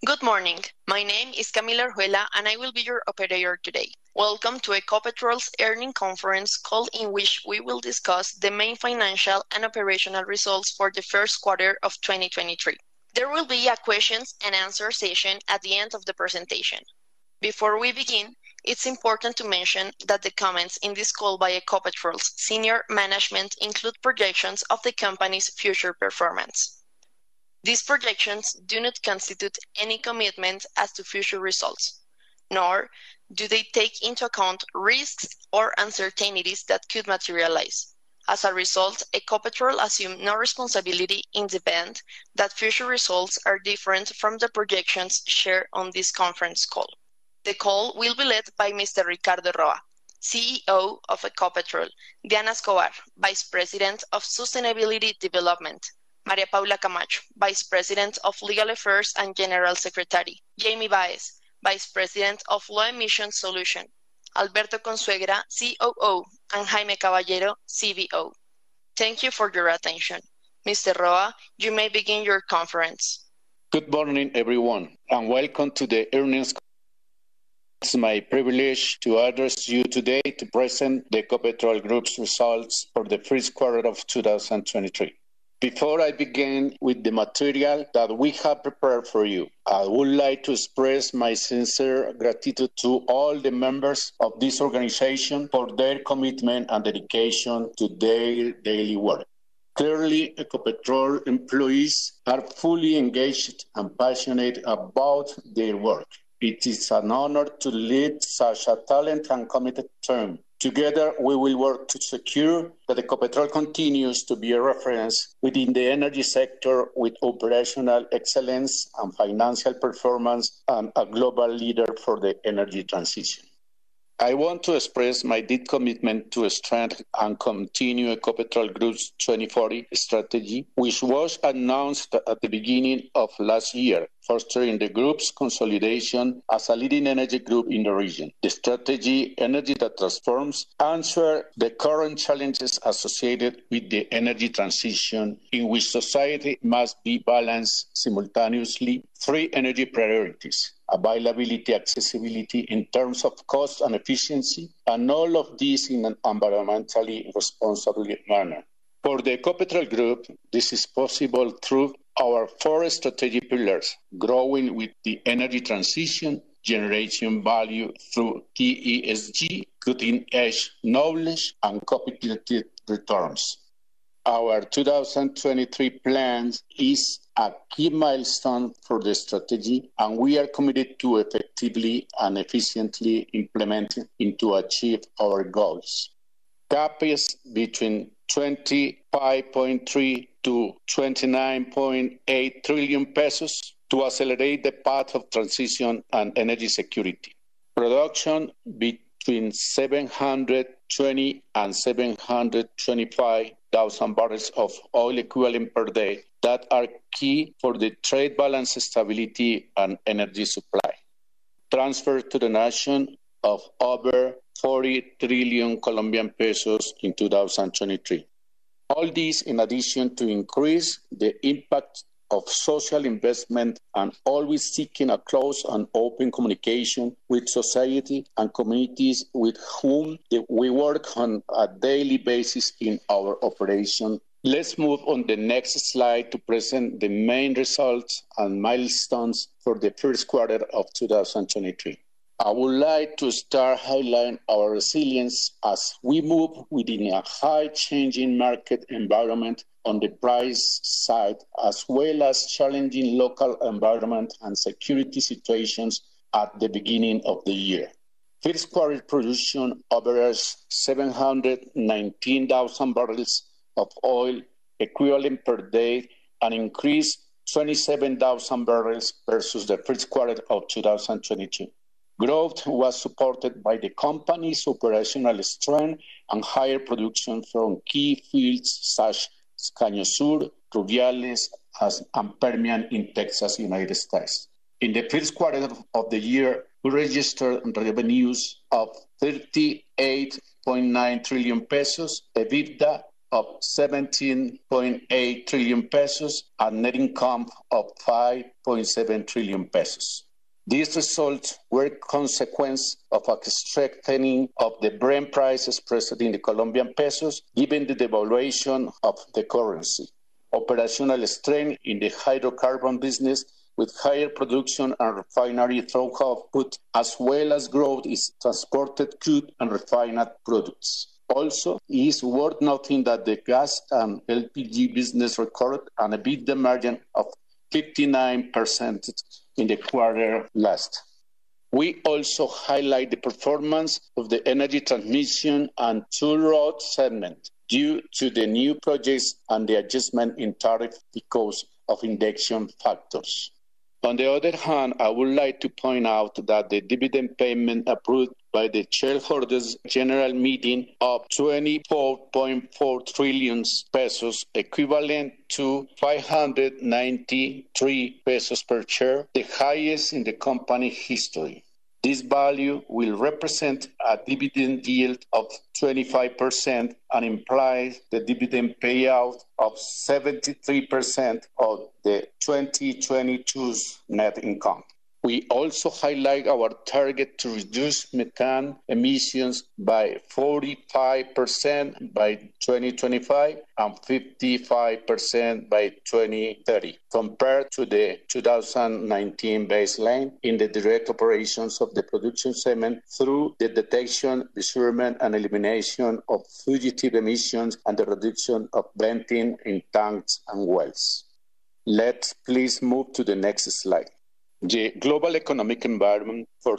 Good morning. My name is Camila Orjuela and I will be your operator today. Welcome to Ecopetrol's earnings conference call in which we will discuss the main financial and operational results for the first quarter of 2023. There will be a questions and answer session at the end of the presentation. Before we begin, it's important to mention that the comments in this call by Ecopetrol's senior management include projections of the company's future performance. These projections do not constitute any commitment as to future results, nor do they take into account risks or uncertainties that could materialize. As a result, Ecopetrol assumes no responsibility in the event that future results are different from the projections shared on this conference call. The call will be led by Mr. Ricardo Roa, CEO of Ecopetrol, Diana Escobar, Vice President of Sustainability Development, Maria Paula Camacho, Vice President of Legal Affairs and General Secretary, Jamie Baez, Vice President of Low Emission Solution, Alberto Consuegra, COO, and Jaime Caballero, CBO. Thank you for your attention. Mr. Roa, you may begin your conference. Good morning, everyone, and welcome to the earnings. It's my privilege to address you today to present the Ecopetrol Group's results for the first quarter of 2023. Before I begin with the material that we have prepared for you, I would like to express my sincere gratitude to all the members of this organization for their commitment and dedication to their daily work. Clearly, Ecopetrol employees are fully engaged and passionate about their work. It is an honor to lead such a talented and committed team. Together, we will work to secure that Ecopetrol continues to be a reference within the energy sector with operational excellence and financial performance and a global leader for the energy transition. I want to express my deep commitment to strengthen and continue Ecopetrol Group's 2040 strategy, which was announced at the beginning of last year, fostering the group's consolidation as a leading energy group in the region. The strategy, Energy That Transforms, answers the current challenges associated with the energy transition, in which society must be balanced simultaneously three energy priorities: availability, accessibility in terms of cost and efficiency, and all of this in an environmentally responsible manner. For the Ecopetrol Group, this is possible through our four strategic pillars: growing with the energy transition, generation value through TESG, cutting-edge knowledge, and competitive returns. Our 2023 plan is a key milestone for the strategy, and we are committed to effectively and efficiently implementing it to achieve our goals. CAPEX between 25.3 to 29.8 trillion pesos to accelerate the path of transition and energy security. Production between 720 and 725,000 barrels of oil equivalent per day that are key for the trade balance stability and energy supply. Transfer to the nation of over 40 trillion Colombian pesos in 2023. All this in addition to increase the impact of social investment and always seeking a close and open communication with society and communities with whom we work on a daily basis in our operation. Let's move on the next slide to present the main results and milestones for the first quarter of 2023. I would like to start highlighting our resilience as we move within a high-changing market environment on the price side, as well as challenging local environment and security situations at the beginning of the year. First quarter production averaged 719,000 barrels of oil equivalent per day, and increased 27,000 barrels versus the first quarter of 2022. Growth was supported by the company's operational strength and higher production from key fields such as Caño Sur, Rubiales, and Permian in Texas, United States. In the first quarter of the year, we registered revenues of 38.9 trillion pesos, EBITDA of 17.8 trillion pesos and net income of 5.7 trillion pesos. These results were a consequence of a strengthening of the Brent price expressed in the Colombian pesos, given the devaluation of the currency, operational strength in the hydrocarbon business with higher production and refinery output, as well as growth in transported crude and refined products. Also, it is worth noting that the gas and LPG business recorded an EBITDA margin of 59% in the quarter last. We also highlight the performance of the energy transmission and toll road segment due to the new projects and the adjustment in tariff because of indexation factors. On the other hand, I would like to point out that the dividend payment approved by the shareholders' general meeting of 24.4 trillion pesos, equivalent to 593 pesos per share, the highest in the company history. This value will represent a dividend yield of 25% and implies the dividend payout of 73% of the 2022's net income. We also highlight our target to reduce methane emissions by 45% by 2025 and 55% by 2030, compared to the 2019 baseline in the direct operations of the production segment through the detection, measurement, and elimination of fugitive emissions and the reduction of venting in tanks and wells. Let's please move to the next slide. The global economic environment for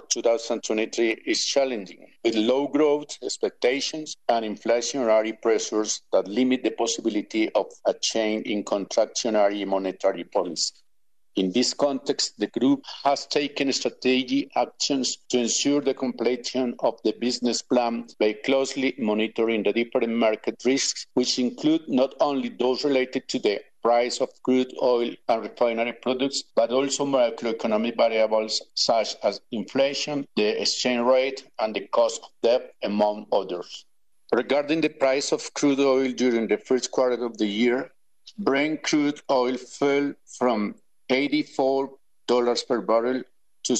2023 is challenging, with low growth expectations and inflationary pressures that limit the possibility of a change in contractionary monetary policy. In this context, the group has taken strategic actions to ensure the completion of the business plan by closely monitoring the different market risks, which include not only those related to the price of crude oil and refinery products, but also macroeconomic variables such as inflation, the exchange rate, and the cost of debt, among others. Regarding the price of crude oil during the first quarter of the year, Brent crude oil fell from $84 per barrel to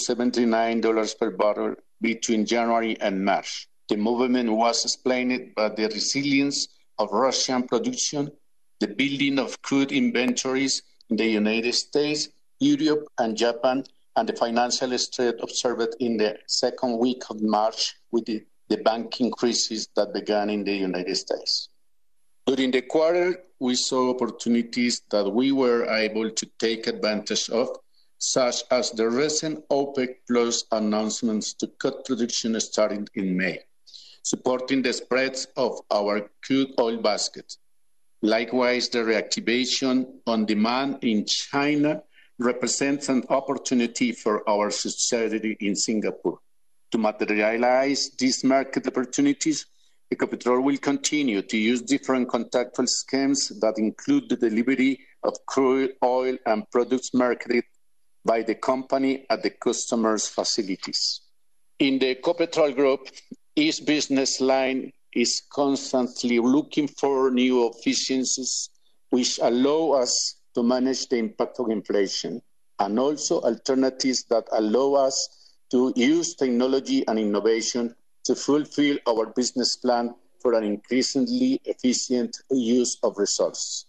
$79 per barrel between January and March. The movement was explained by the resilience of Russian production, the building of crude inventories in the United States, Europe, and Japan, and the financial stress observed in the second week of March with the banking crisis that began in the United States. During the quarter, we saw opportunities that we were able to take advantage of, such as the recent OPEC Plus announcements to cut production starting in May, supporting the spreads of our crude oil basket. Likewise, the reactivation on demand in China represents an opportunity for our subsidiary in Singapore. To materialize these market opportunities, Ecopetrol will continue to use different contractual schemes that include the delivery of crude oil and products marketed by the company at the customer's facilities. In the Ecopetrol Group, each business line is constantly looking for new efficiencies which allow us to manage the impact of inflation, and also alternatives that allow us to use technology and innovation to fulfill our business plan for an increasingly efficient use of resources.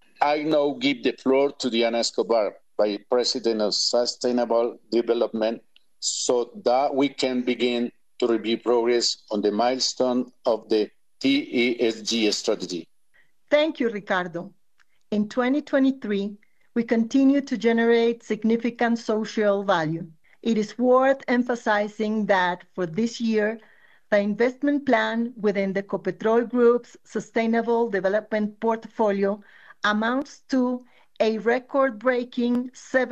I now give the floor to Diana Escobar, Vice President of Sustainable Development, so that we can begin to review progress on the milestone of the TESG strategy. Thank you, Ricardo. In 2023, we continue to generate significant social value. It is worth emphasizing that for this year, the investment plan within the Ecopetrol Group's Sustainable Development portfolio amounts to a record-breaking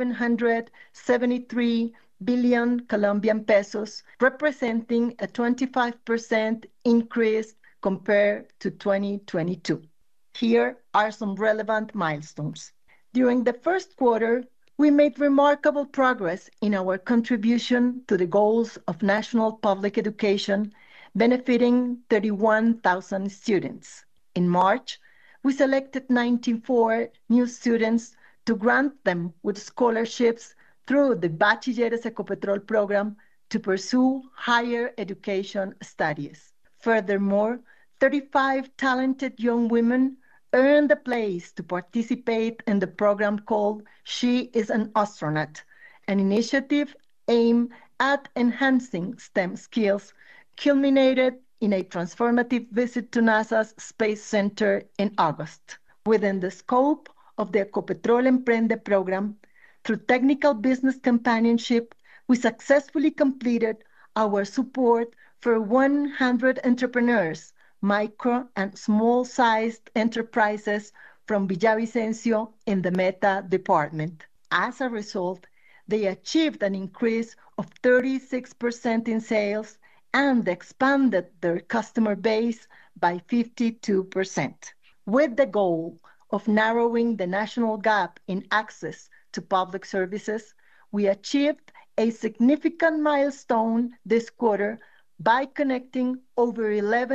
773 billion Colombian pesos, representing a 25% increase compared to 2022. Here are some relevant milestones. During the first quarter, we made remarkable progress in our contribution to the goals of national public education, benefiting 31,000 students. In March, we selected 94 new students to grant them with scholarships through the Bachilleres Ecopetrol program to pursue higher education studies. Furthermore, 35 talented young women earned a place to participate in the program called She is an Astronaut, an initiative aimed at enhancing STEM skills, culminated in a transformative visit to NASA's Space Center in August. Within the scope of the Ecopetrol Emprende program, through technical business companionship, we successfully completed our support for 100 entrepreneurs, micro and small-sized enterprises from Villavicencio in the Meta department. As a result, they achieved an increase of 36% in sales and expanded their customer base by 52%. With the goal of narrowing the national gap in access to public services, we achieved a significant milestone this quarter by connecting over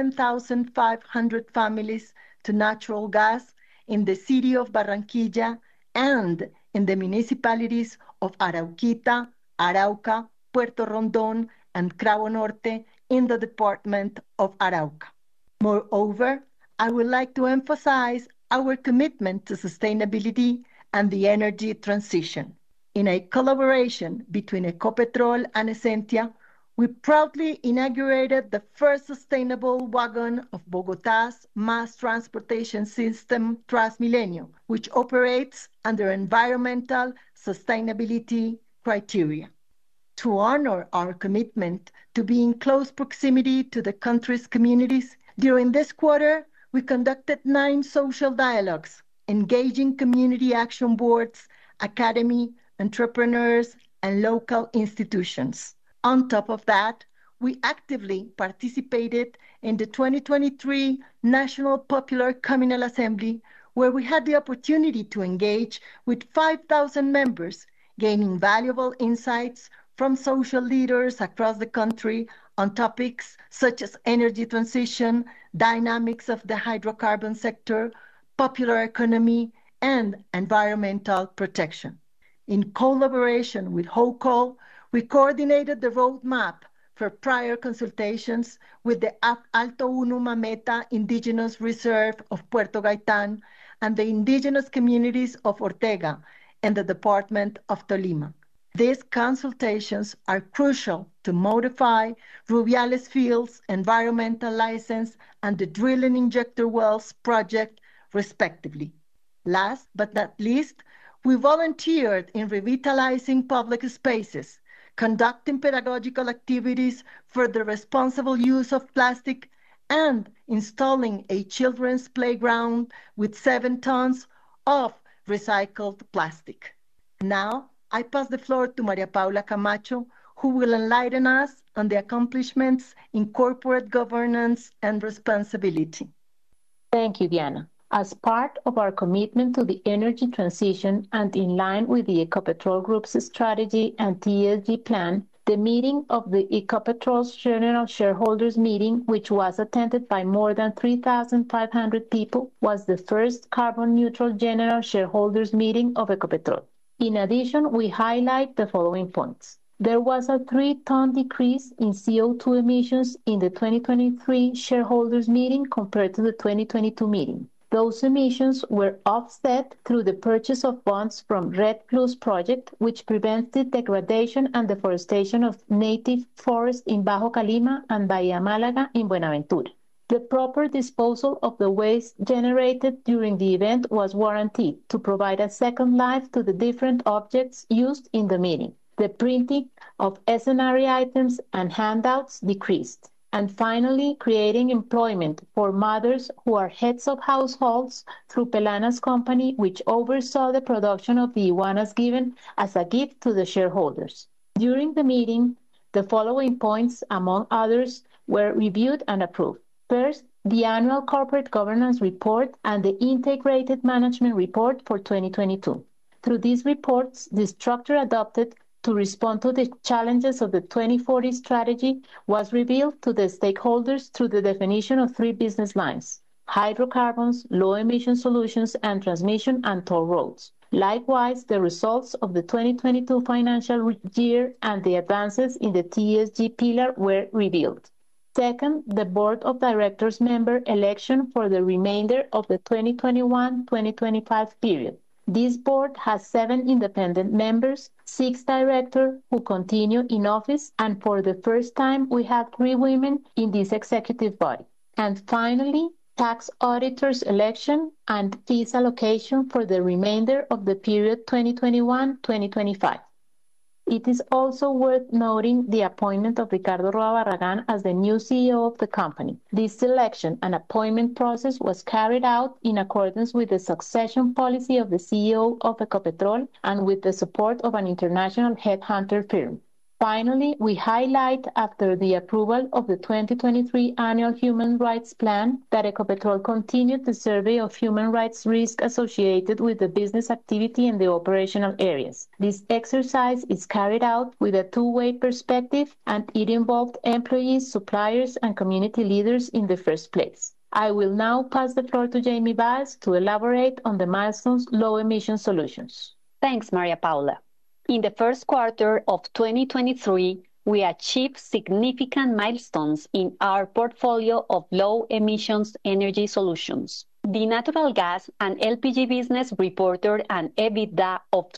11,500 families to natural gas in the city of Barranquilla and in the municipalities of Arauquita, Arauca, Puerto Rondón, and Cravo Norte in the department of Arauca. Moreover, I would like to emphasize our commitment to sustainability and the energy transition. In a collaboration between Ecopetrol and Essentia, we proudly inaugurated the first sustainable wagon of Bogotá's mass transportation system, Transmilenio, which operates under environmental sustainability criteria. To honor our commitment to be in close proximity to the country's communities, during this quarter, we conducted 9 social dialogues, engaging community action boards, academy, entrepreneurs, and local institutions. On top of that, we actively participated in the 2023 National Popular Communal Assembly, where we had the opportunity to engage with 5,000 members, gaining valuable insights from social leaders across the country on topics such as energy transition, dynamics of the hydrocarbon sector, popular economy, and environmental protection. In collaboration with HOCO, we coordinated the roadmap for prior consultations with the Alto Mameta Indigenous Reserve of Puerto Gaitán and the indigenous communities of Ortega in the Department of Tolima. These consultations are crucial to modify Rubiales Field's environmental license and the drilling injector wells project, respectively. Last but not least, we volunteered in revitalizing public spaces, conducting pedagogical activities for the responsible use of plastic, and installing a children's playground with 7 tons of recycled plastic. Now, I pass the floor to Maria Paula Camacho, who will enlighten us on the accomplishments in corporate governance and responsibility. Thank you, Diana. As part of our commitment to the energy transition and in line with the Ecopetrol Group's strategy and ESG plan, the meeting of the Ecopetrol's General Shareholders Meeting, which was attended by more than 3,500 people, was the first carbon-neutral General Shareholders Meeting of Ecopetrol. In addition, we highlight the following points. There was a 3-ton decrease in CO2 emissions in the 2023 shareholders meeting compared to the 2022 meeting. Those emissions were offset through the purchase of bonds from Red Plus project, which prevents the degradation and deforestation of native forests in Bajo Calima and Bahía Málaga in Buenaventura. The proper disposal of the waste generated during the event was warranted to provide a second life to the different objects used in the meeting. The printing of scenario items and handouts decreased. And finally, creating employment for mothers who are heads of households through Pelana's company, which oversaw the production of the iguanas given as a gift to the shareholders. During the meeting, the following points, among others, were reviewed and approved. First, the annual corporate governance report and the integrated management report for 2022. Through these reports, the structure adopted to respond to the challenges of the 2040 strategy was revealed to the stakeholders through the definition of 3 business lines: hydrocarbons, low-emission solutions, and transmission and toll roads. Likewise, the results of the 2022 financial year and the advances in the TSG pillar were revealed. Second, the Board of Directors member election for the remainder of the 2021-2025 period. This board has 7 independent members, 6 directors who continue in office, and for the first time, we have 3 women in this executive body. And finally, tax auditors election and fees allocation for the remainder of the period 2021-2025. It is also worth noting the appointment of Ricardo Roa Barragan as the new CEO of the company. This selection and appointment process was carried out in accordance with the succession policy of the CEO of Ecopetrol and with the support of an international headhunter firm. Finally, we highlight, after the approval of the 2023 Annual Human Rights Plan, that Ecopetrol continued the survey of human rights risk associated with the business activity in the operational areas. This exercise is carried out with a two-way perspective, and it involved employees, suppliers, and community leaders in the first place. I will now pass the floor to Jamie Baez to elaborate on the milestones low-emission solutions. Thanks, Maria Paula. In the first quarter of 2023, we achieved significant milestones in our portfolio of low-emissions energy solutions. The natural gas and LPG business reported an EBITDA of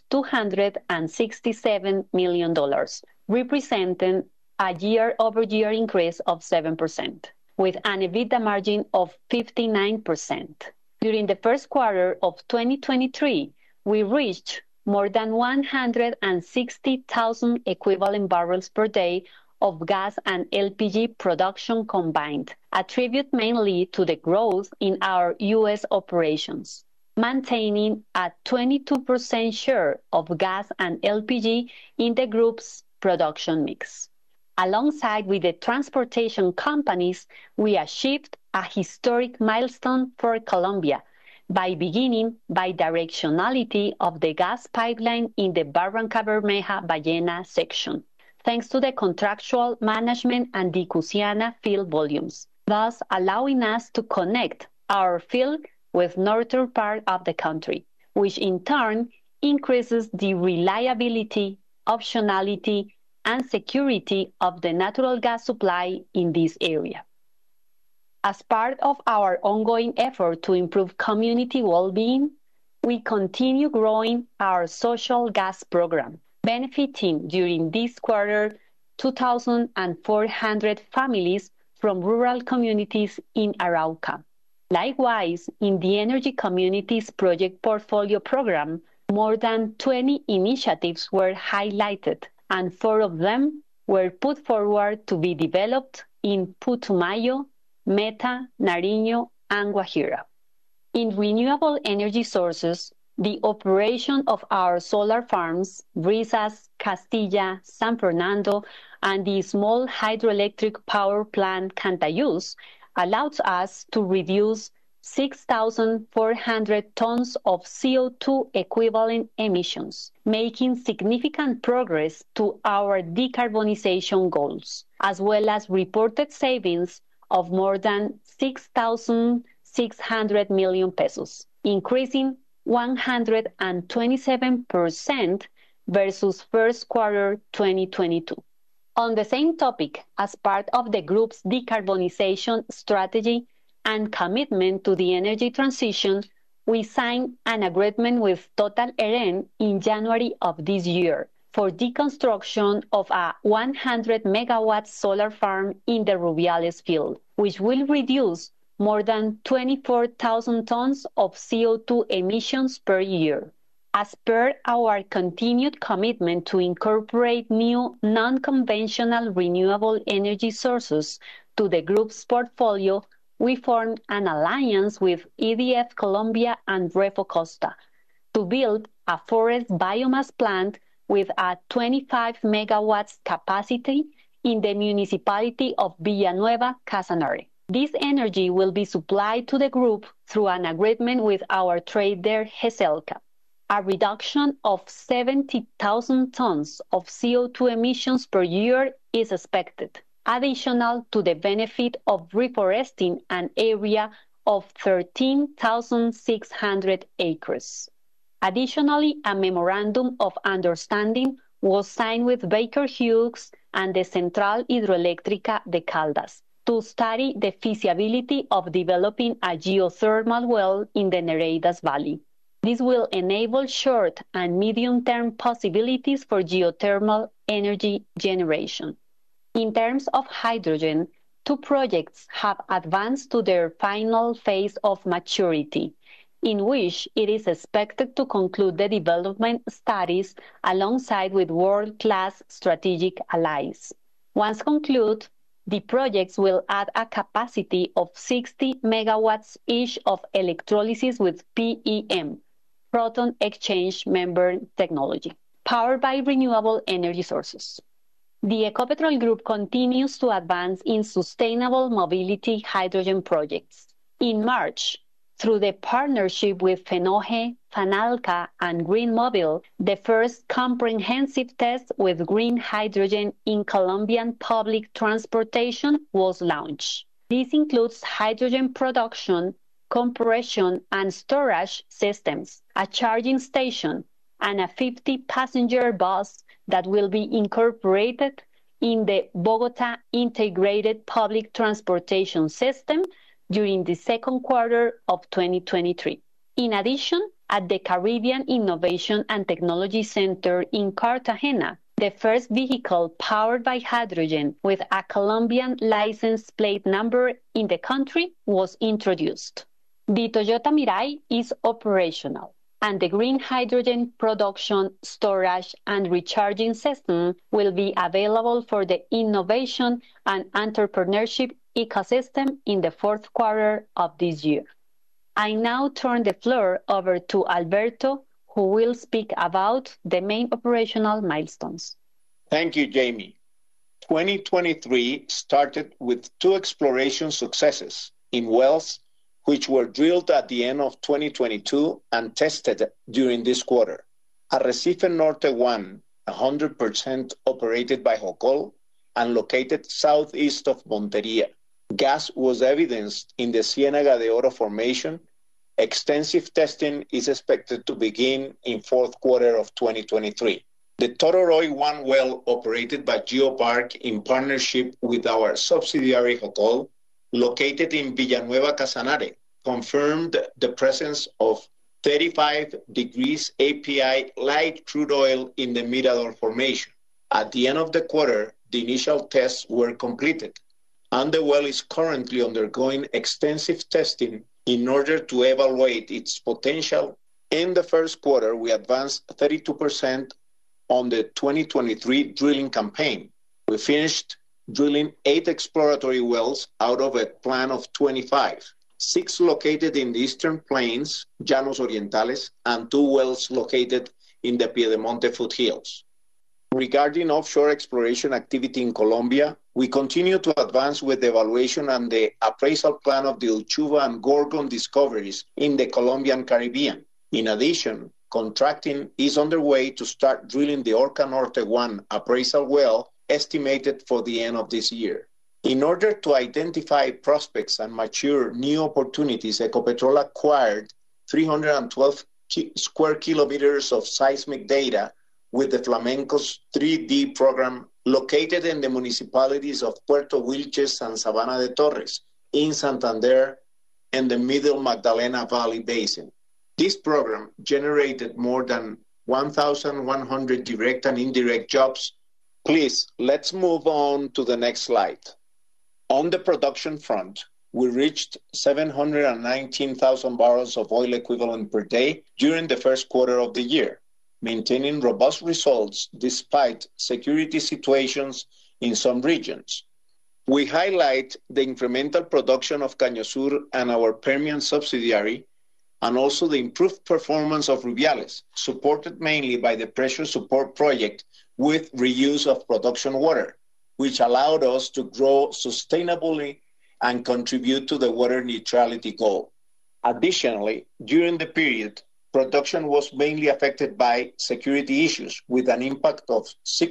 $267 million, representing a year-over-year increase of 7%, with an EBITDA margin of 59%. During the first quarter of 2023, we reached more than 160,000 equivalent barrels per day of gas and LPG production combined, attributed mainly to the growth in our U.S. operations, maintaining a 22% share of gas and LPG in the group's production mix. Alongside with the transportation companies, we achieved a historic milestone for Colombia, by beginning bi-directionality of the gas pipeline in the Barranca Bermeja-Ballena section, thanks to the contractual management and the Cusiana field volumes, thus allowing us to connect our field with northern part of the country, which in turn increases the reliability, optionality, and security of the natural gas supply in this area. As part of our ongoing effort to improve community well-being, we continue growing our social gas program, benefiting during this quarter 2,400 families from rural communities in Arauca. Likewise, in the Energy Communities Project Portfolio Program, more than 20 initiatives were highlighted, and 4 of them were put forward to be developed in Putumayo, Meta, Nariño, and Guajira. In renewable energy sources, the operation of our solar farms, Brisas, Castilla, San Fernando, and the small hydroelectric power plant Cantayuz allows us to reduce 6,400 tons of CO2 equivalent emissions, making significant progress to our decarbonization goals, as well as reported savings of more than 6,600 million pesos, increasing 127% versus first quarter 2022. On the same topic, as part of the group's decarbonization strategy and commitment to the energy transition, we signed an agreement with Total Eren in January of this year for the construction of a 100-megawatt solar farm in the Rubiales field, which will reduce more than 24,000 tons of CO2 emissions per year. As per our continued commitment to incorporate new non-conventional renewable energy sources to the group's portfolio, we formed an alliance with EDF Colombia and Refo Costa to build a forest biomass plant with a 25 megawatts capacity in the municipality of Villanueva, Casanare. This energy will be supplied to the group through an agreement with our trader Geselca. A reduction of 70,000 tons of CO2 emissions per year is expected, additional to the benefit of reforesting an area of 13,600 acres. Additionally, a memorandum of understanding was signed with Baker Hughes and the Central Hidroeléctrica de Caldas to study the feasibility of developing a geothermal well in the Nereidas Valley. This will enable short and medium-term possibilities for geothermal energy generation. In terms of hydrogen, 2 projects have advanced to their final phase of maturity, in which it is expected to conclude the development studies alongside with world-class strategic allies. Once concluded, the projects will add a capacity of 60 megawatts each of electrolysis with PEM, proton exchange membrane technology, powered by renewable energy sources. The Ecopetrol Group continues to advance in sustainable mobility hydrogen projects. In March, through the partnership with Fenoge, Fanalca, and GreenMobil, the first comprehensive test with green hydrogen in Colombian public transportation was launched. This includes hydrogen production, compression, and storage systems, a charging station, and a 50-passenger bus that will be incorporated in the Bogota Integrated Public Transportation System during the second quarter of 2023. In addition, at the Caribbean Innovation and Technology Center in Cartagena, the first vehicle powered by hydrogen with a Colombian license plate number in the country was introduced. The Toyota Mirai is operational, and the green hydrogen production, storage, and recharging system will be available for the innovation and entrepreneurship ecosystem in the fourth quarter of this year. I now turn the floor over to Alberto, who will speak about the main operational milestones. Thank you, Jamie. 2023 started with 2 exploration successes in wells which were drilled at the end of 2022 and tested during this quarter. Arrecife Norte 1, 100% operated by Jocol and located southeast of Montería. Gas was evidenced in the Ciénaga de Oro formation. Extensive testing is expected to begin in fourth quarter of 2023. The Tororoi 1 well operated by GeoPark in partnership with our subsidiary Jocol, located in Villanueva Casanare, confirmed the presence of 35 degrees API light crude oil in the Mirador formation. At the end of the quarter, the initial tests were completed, and the well is currently undergoing extensive testing in order to evaluate its potential. In the first quarter, we advanced 32% on the 2023 drilling campaign. We finished drilling 8 exploratory wells out of a plan of 25, 6 located in the Eastern Plains, Llanos Orientales, and 2 wells located in the Piedemonte foothills. Regarding offshore exploration activity in Colombia, we continue to advance with the evaluation and the appraisal plan of the Uchuva and Gorgon discoveries in the Colombian Caribbean. In addition, contracting is underway to start drilling the Orca Norte 1 appraisal well estimated for the end of this year. In order to identify prospects and mature new opportunities, Ecopetrol acquired 312 square kilometers of seismic data with the Flamencos 3D program located in the municipalities of Puerto Wilches and Sabana de Torres in Santander and the Middle Magdalena Valley Basin. This program generated more than 1,100 direct and indirect jobs. Please, let's move on to the next slide. On the production front, we reached 719,000 barrels of oil equivalent per day during the first quarter of the year, maintaining robust results despite security situations in some regions. We highlight the incremental production of Caño Sur and our Permian subsidiary, and also the improved performance of Rubiales, supported mainly by the pressure support project with reuse of production water, which allowed us to grow sustainably and contribute to the water neutrality goal. Additionally, during the period, production was mainly affected by security issues, with an impact of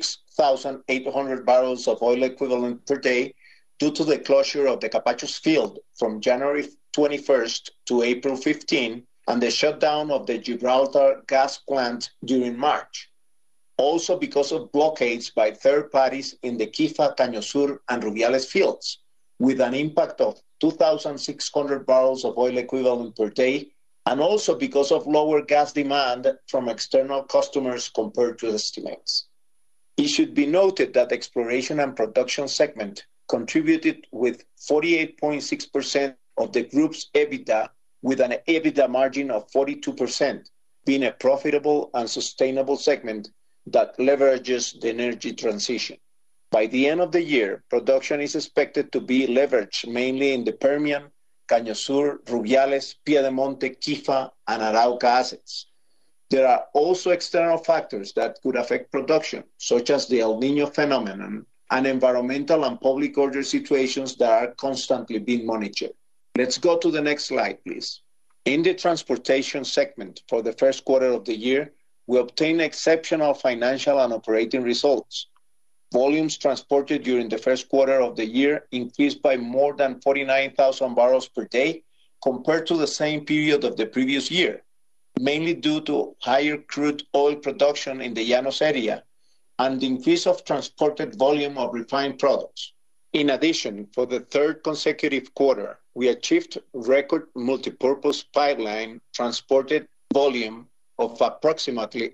6,800 barrels of oil equivalent per day due to the closure of the Capachos field from January 21st to April 15, and the shutdown of the Gibraltar gas plant during March. Also because of blockades by third parties in the Quifa, Caño Sur, and Rubiales fields, with an impact of 2,600 barrels of oil equivalent per day, and also because of lower gas demand from external customers compared to estimates. It should be noted that the exploration and production segment contributed with 48.6% of the group's EBITDA, with an EBITDA margin of 42%, being a profitable and sustainable segment that leverages the energy transition. By the end of the year, production is expected to be leveraged mainly in the Permian, Caño Sur, Rubiales, Piedemonte, Quifa, and Arauca assets. There are also external factors that could affect production, such as the El Niño phenomenon and environmental and public order situations that are constantly being monitored. Let's go to the next slide, please. In the transportation segment for the first quarter of the year, we obtained exceptional financial and operating results. Volumes transported during the first quarter of the year increased by more than 49,000 barrels per day compared to the same period of the previous year, mainly due to higher crude oil production in the Llanos area and the increase of transported volume of refined products. In addition, for the third consecutive quarter, we achieved record multipurpose pipeline transported volume of approximately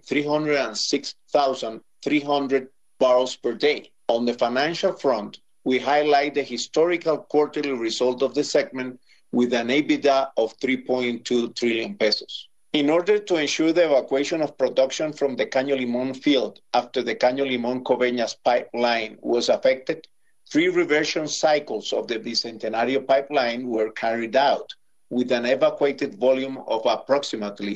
306,300 barrels per day. On the financial front, we highlight the historical quarterly result of the segment with an EBITDA of 3.2 trillion pesos. In order to ensure the evacuation of production from the Caño Limón field after the Caño Limón-Coveñas pipeline was affected, 3 reversion cycles of the Bicentenario pipeline were carried out, with an evacuated volume of approximately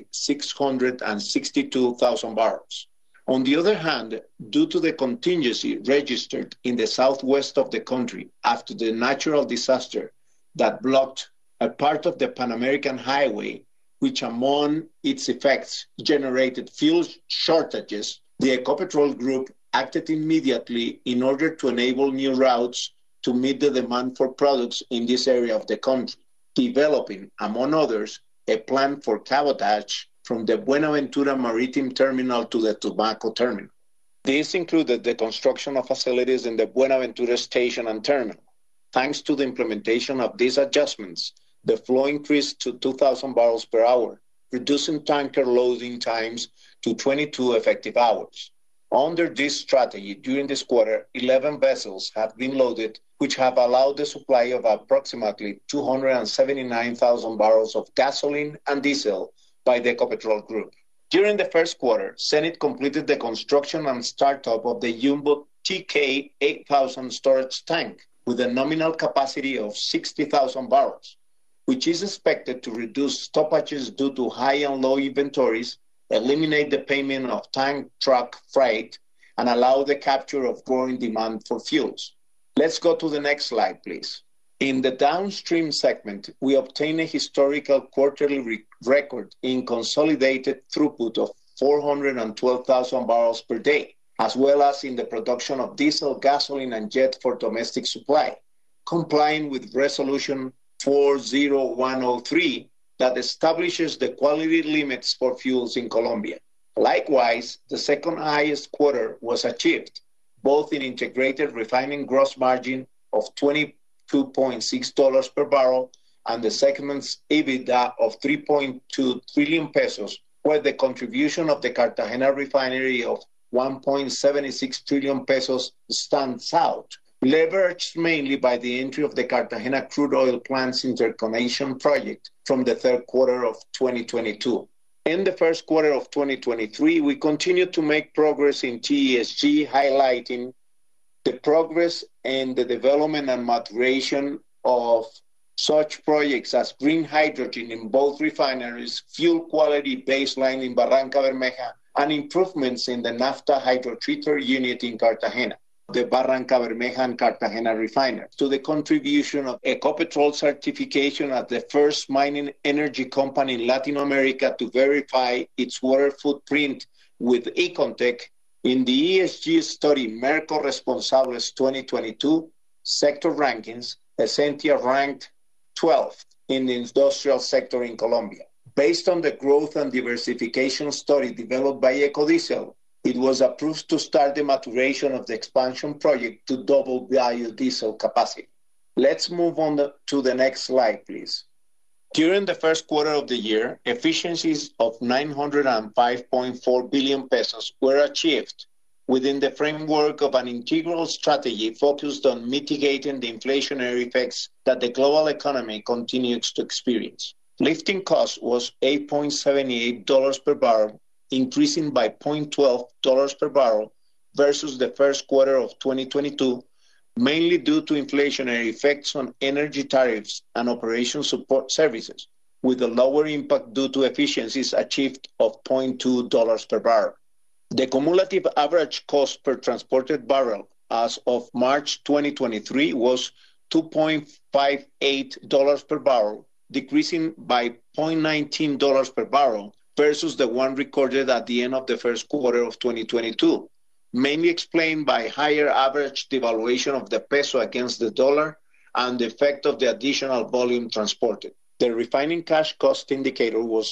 662,000 barrels. On the other hand, due to the contingency registered in the southwest of the country after the natural disaster that blocked a part of the Pan American Highway, which among its effects generated fuel shortages, the Ecopetrol Group acted immediately in order to enable new routes to meet the demand for products in this area of the country, developing, among others, a plan for cabotage from the Buenaventura Maritime Terminal to the Tumaco Terminal. This included the construction of facilities in the Buenaventura Station and Terminal. Thanks to the implementation of these adjustments, the flow increased to 2,000 barrels per hour, reducing tanker loading times to 22 effective hours. Under this strategy, during this quarter, 11 vessels have been loaded, which have allowed the supply of approximately 279,000 barrels of gasoline and diesel by the Ecopetrol Group. During the first quarter, Cenit completed the construction and startup of the Jumbo TK 8000 storage tank with a nominal capacity of 60,000 barrels, which is expected to reduce stoppages due to high and low inventories, eliminate the payment of tank truck freight, and allow the capture of growing demand for fuels. Let's go to the next slide, please. In the downstream segment, we obtained a historical quarterly record in consolidated throughput of 412,000 barrels per day, as well as in the production of diesel, gasoline, and jet for domestic supply, complying with Resolution 40103 that establishes the quality limits for fuels in Colombia. Likewise, the second highest quarter was achieved, both in integrated refining gross margin of $22.6 per barrel and the segment's EBITDA of 3.2 trillion pesos, where the contribution of the Cartagena refinery of 1.76 trillion pesos stands out, leveraged mainly by the entry of the Cartagena crude oil plant's interconnection project from the third quarter of 2022. In the first quarter of 2023, we continued to make progress in TESG, highlighting the progress and the development and maturation of such projects as green hydrogen in both refineries, fuel quality baseline in Barranca Bermeja, and improvements in the naphtha hydrotreater unit in Cartagena, the Barranca Bermeja and Cartagena refineries, to the contribution of Ecopetrol certification as the first mining energy company in Latin America to verify its water footprint with Econtech in the ESG study Merco Responsables 2022 sector rankings. Essentia ranked 12th in the industrial sector in Colombia. Based on the growth and diversification study developed by Ecodiesel, it was approved to start the maturation of the expansion project to double biodiesel capacity. Let's move on to the next slide, please. During the first quarter of the year, efficiencies of 905.4 billion pesos were achieved within the framework of an integral strategy focused on mitigating the inflationary effects that the global economy continues to experience. Lifting cost was $8.78 per barrel, increasing by $0.12 per barrel versus the first quarter of 2022, mainly due to inflationary effects on energy tariffs and operation support services, with a lower impact due to efficiencies achieved of $0.2 per barrel. The cumulative average cost per transported barrel as of March 2023 was $2.58 per barrel, decreasing by $0.19 per barrel versus the one recorded at the end of the first quarter of 2022, mainly explained by higher average devaluation of the peso against the dollar and the effect of the additional volume transported. The refining cash cost indicator was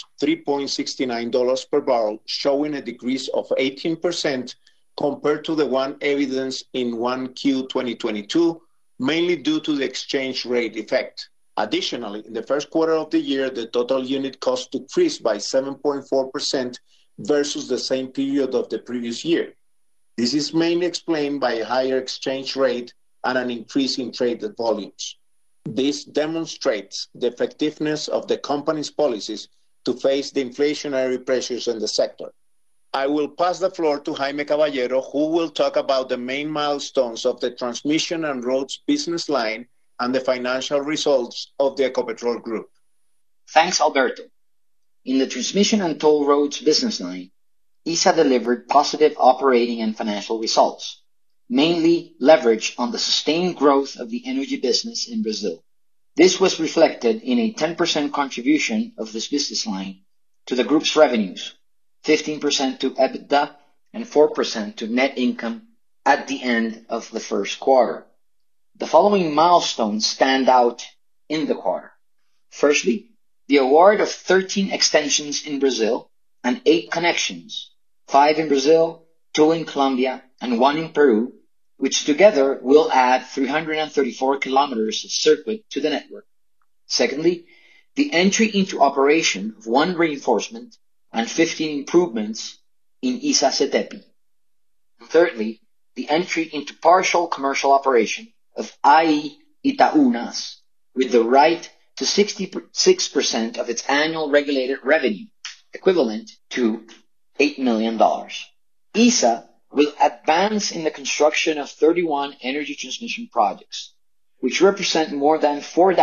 $3.69 per barrel, showing a decrease of 18% compared to the one evidenced in 1Q 2022, mainly due to the exchange rate effect. Additionally, in the first quarter of the year, the total unit cost decreased by 7.4% versus the same period of the previous year. This is mainly explained by a higher exchange rate and an increase in traded volumes. This demonstrates the effectiveness of the company's policies to face the inflationary pressures in the sector. I will pass the floor to Jaime Caballero, who will talk about the main milestones of the transmission and roads business line and the financial results of the Ecopetrol Group. Thanks, Alberto. In the transmission and toll roads business line, ISA delivered positive operating and financial results, mainly leveraged on the sustained growth of the energy business in Brazil. This was reflected in a 10% contribution of this business line to the group's revenues, 15% to EBITDA, and 4% to net income at the end of the first quarter. The following milestones stand out in the quarter. Firstly, the award of 13 extensions in Brazil and 8 connections, 5 in Brazil, 2 in Colombia, and 1 in Peru, which together will add 334 kilometers of circuit to the network. Secondly, the entry into operation of 1 reinforcement and 15 improvements in ISA Cetepi. And thirdly, the entry into partial commercial operation of IE Itaunas, with the right to 66% of its annual regulated revenue, equivalent to $8 million. ISA will advance in the construction of 31 energy transmission projects, which represent more than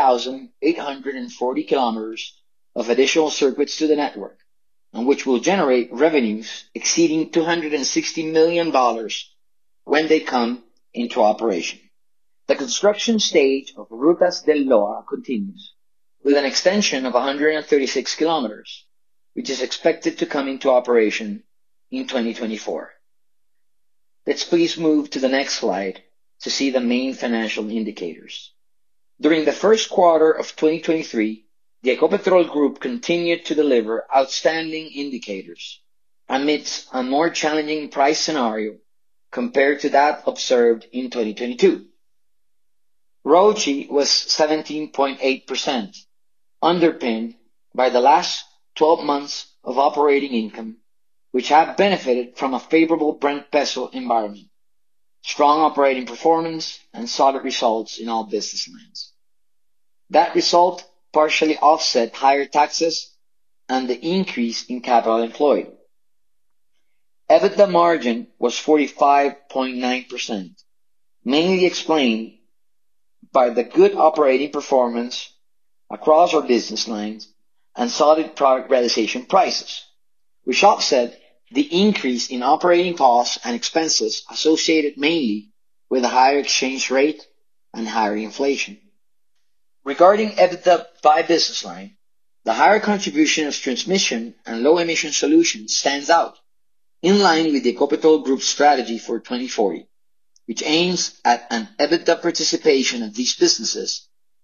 4,840 kilometers of additional circuits to the network, and which will generate revenues exceeding $260 million when they come into operation. The construction stage of Rutas del Loa continues, with an extension of 136 kilometers, which is expected to come into operation in 2024. Let's please move to the next slide to see the main financial indicators. During the first quarter of 2023, the Ecopetrol Group continued to deliver outstanding indicators amidst a more challenging price scenario compared to that observed in 2022. ROCE was 17.8%, underpinned by the last 12 months of operating income, which have benefited from a favorable Brent peso environment, strong operating performance, and solid results in all business lines. That result partially offset higher taxes and the increase in capital employed. EBITDA margin was 45.9%, mainly explained by the good operating performance across our business lines and solid product realization prices, which offset the increase in operating costs and expenses associated mainly with a higher exchange rate and higher inflation. Regarding EBITDA by business line, the higher contribution of transmission and low-emission solutions stands out, in line with the Ecopetrol Group's strategy for 2040, which aims at an EBITDA participation of these businesses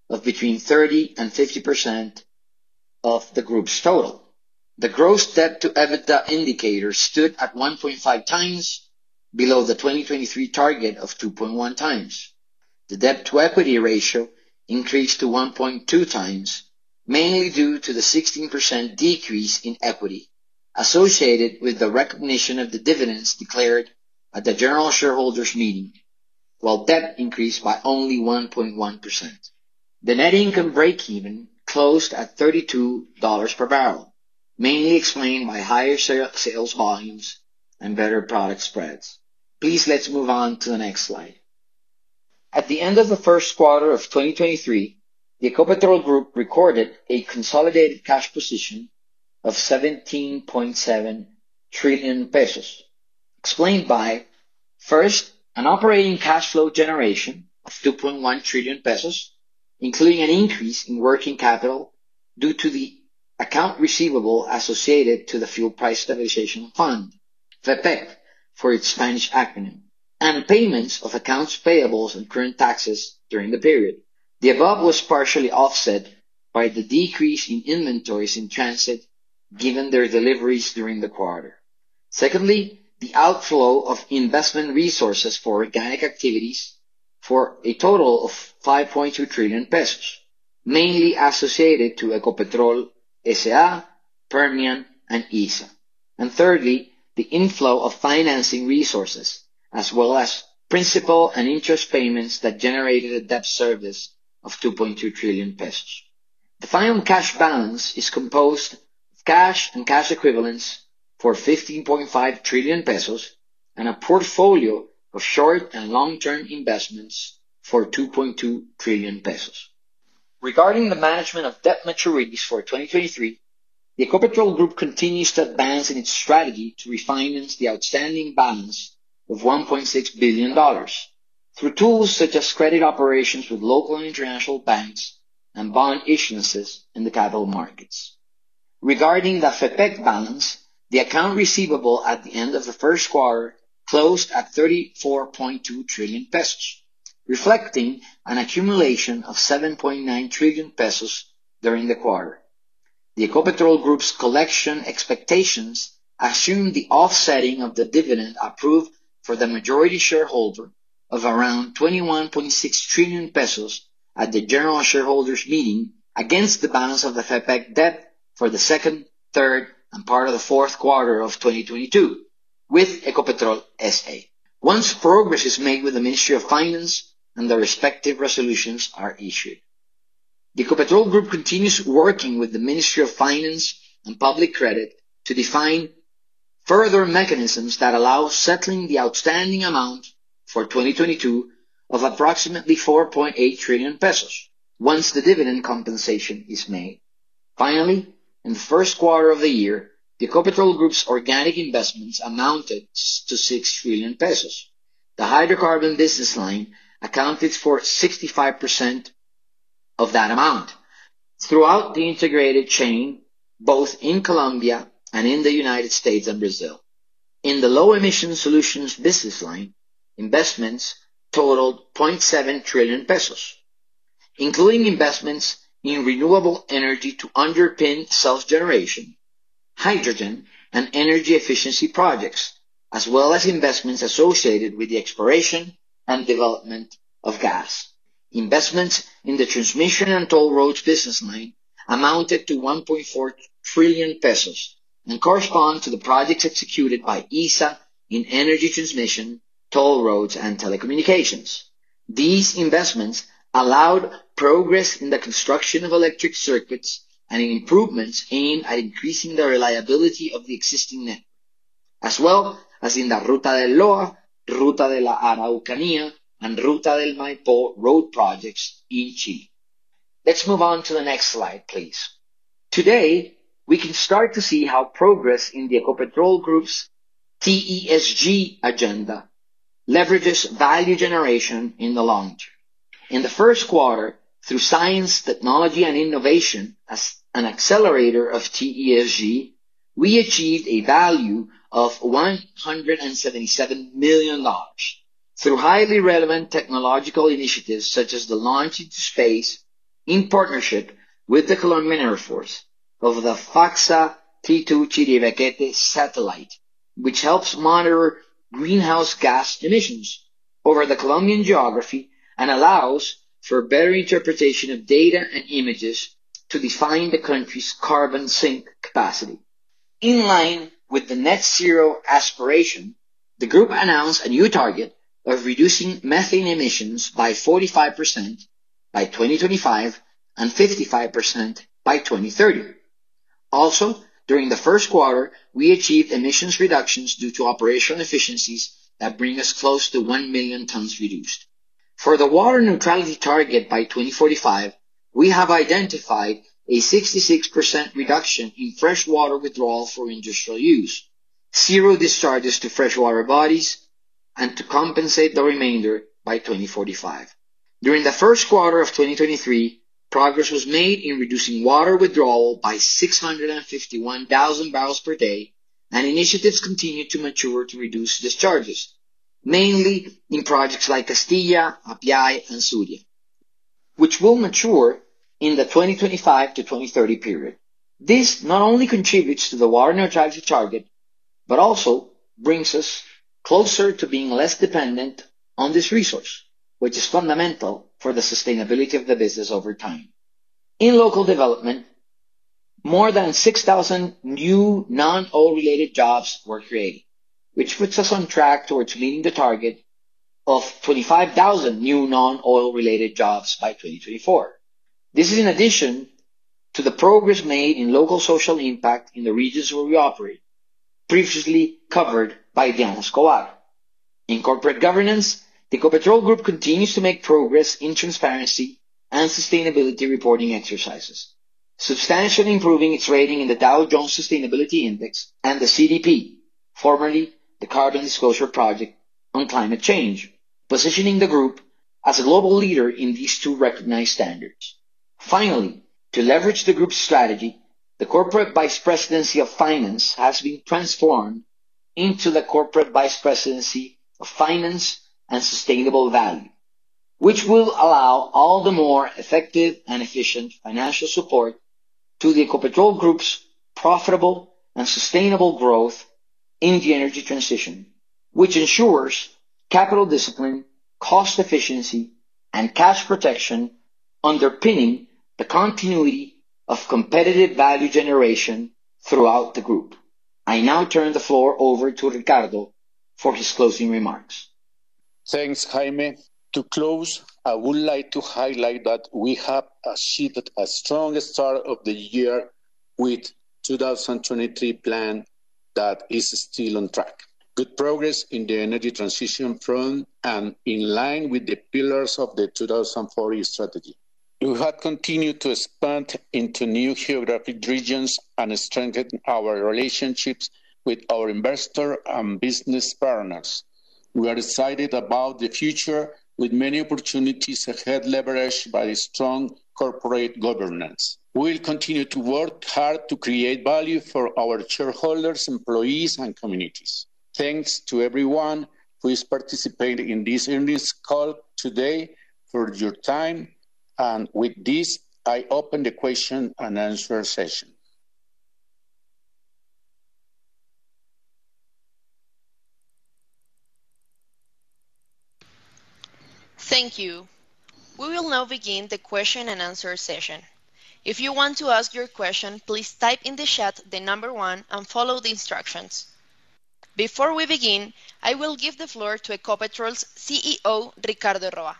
of between 30 and 50% of the group's total. The gross debt to EBITDA indicator stood at 1.5 times, below the 2023 target of 2.1 times. The debt to equity ratio increased to 1.2 times, mainly due to the 16% decrease in equity associated with the recognition of the dividends declared at the general shareholders meeting, while debt increased by only 1.1%. The net income break-even closed at $32 per barrel, mainly explained by higher sales volumes and better product spreads. Please let's move on to the next slide. At the end of the first quarter of 2023, the Ecopetrol Group recorded a consolidated cash position of 17.7 trillion pesos, explained by, first, an operating cash flow generation of 2.1 trillion pesos, including an increase in working capital due to the account receivable associated to the Fuel Price Stabilization Fund, FEPEC for its Spanish acronym, and payments of accounts payables and current taxes during the period. The above was partially offset by the decrease in inventories in transit given their deliveries during the quarter. Secondly, the outflow of investment resources for organic activities for a total of 5.2 trillion pesos, mainly associated to Ecopetrol S.A., Permian, and ISA. And thirdly, the inflow of financing resources, as well as principal and interest payments that generated a debt service of 2.2 trillion pesos. The final cash balance is composed of cash and cash equivalents for 15.5 trillion pesos and a portfolio of short and long-term investments for 2.2 trillion pesos. Regarding the management of debt maturities for 2023, the Ecopetrol Group continues to advance in its strategy to refinance the outstanding balance of $1.6 billion through tools such as credit operations with local and international banks and bond issuances in the capital markets. Regarding the FEPEC balance, the account receivable at the end of the first quarter closed at 34.2 trillion pesos, reflecting an accumulation of 7.9 trillion pesos during the quarter. The Ecopetrol Group's collection expectations assume the offsetting of the dividend approved for the majority shareholder of around 21.6 trillion pesos at the general shareholders meeting against the balance of the FEPEC debt for the second, third, and part of the fourth quarter of 2022 with Ecopetrol S.A. once progress is made with the Ministry of Finance and the respective resolutions are issued. The Ecopetrol Group continues working with the Ministry of Finance and Public Credit to define further mechanisms that allow settling the outstanding amount for 2022 of approximately 4.8 trillion pesos once the dividend compensation is made. Finally, in the first quarter of the year, the Ecopetrol Group's organic investments amounted to 6 trillion pesos. The hydrocarbon business line accounted for 65% of that amount throughout the integrated chain, both in Colombia and in the United States and Brazil. In the low emission solutions business line, investments totaled 0.7 trillion pesos, including investments in renewable energy to underpin self-generation, hydrogen, and energy efficiency projects, as well as investments associated with the exploration and development of gas. Investments in the transmission and toll roads business line amounted to 1.4 trillion pesos and correspond to the projects executed by ISA in energy transmission, toll roads, and telecommunications. These investments allowed progress in the construction of electric circuits and in improvements aimed at increasing the reliability of the existing network, as well as in the Ruta del Loa, Ruta de la Araucanía, and Ruta del Maipo road projects in Chile. Let's move on to the next slide, please. Today, we can start to see how progress in the Ecopetrol Group's TESG agenda leverages value generation in the long term. In the first quarter, through science, technology, and innovation as an accelerator of TESG, we achieved a value of $177 million through highly relevant technological initiatives such as the launch into space, in partnership with the Colombian Air Force of the FACSA T2 Chiribiquete satellite, which helps monitor greenhouse gas emissions over the Colombian geography and allows for better interpretation of data and images to define the country's carbon sink capacity. In line with the net zero aspiration, the group announced a new target of reducing methane emissions by 45% by 2025 and 55% by 2030. Also, during the first quarter, we achieved emissions reductions due to operational efficiencies that bring us close to 1 million tons reduced. For the water neutrality target by 2045, we have identified a 66% reduction in freshwater withdrawal for industrial use, 0 discharges to freshwater bodies, and to compensate the remainder by 2045. During the first quarter of 2023, progress was made in reducing water withdrawal by 651,000 barrels per day, and initiatives continue to mature to reduce discharges, mainly in projects like Castilla, Apiay, and Zulia, which will mature in the 2025 to 2030 period. This not only contributes to the water neutrality target, but also brings us closer to being less dependent on this resource, which is fundamental for the sustainability of the business over time. In local development, more than 6,000 new non-oil related jobs were created, which puts us on track towards meeting the target of 25,000 new non-oil related jobs by 2024. This is in addition to the progress made in local social impact in the regions where we operate, previously covered by Diana Escobar. In corporate governance, the Ecopetrol Group continues to make progress in transparency and sustainability reporting exercises, substantially improving its rating in the Dow Jones Sustainability Index and the CDP, formerly the Carbon Disclosure Project on Climate Change, positioning the group as a global leader in these two recognized standards. Finally, to leverage the group's strategy, the Corporate Vice Presidency of Finance has been transformed into the Corporate Vice Presidency of Finance and Sustainable Value, which will allow all the more effective and efficient financial support to the Ecopetrol Group's profitable and sustainable growth in the energy transition, which ensures capital discipline, cost efficiency, and cash protection underpinning the continuity of competitive value generation throughout the group. I now turn the floor over to Ricardo for his closing remarks. Thanks, Jaime. To close, I would like to highlight that we have achieved a strong start of the year with 2023 plan that is still on track. Good progress in the energy transition front and in line with the pillars of the 2040 strategy. We have continued to expand into new geographic regions and strengthen our relationships with our investor and business partners. We are excited about the future with many opportunities ahead leveraged by strong corporate governance. We will continue to work hard to create value for our shareholders, employees, and communities. Thanks to everyone who is participating in this earnings call today for your time. And with this, I open the question and answer session. Thank you. We will now begin the question and answer session. If you want to ask your question, please type in the chat the number 1 and follow the instructions. Before we begin, I will give the floor to Ecopetrol's CEO, Ricardo Roa.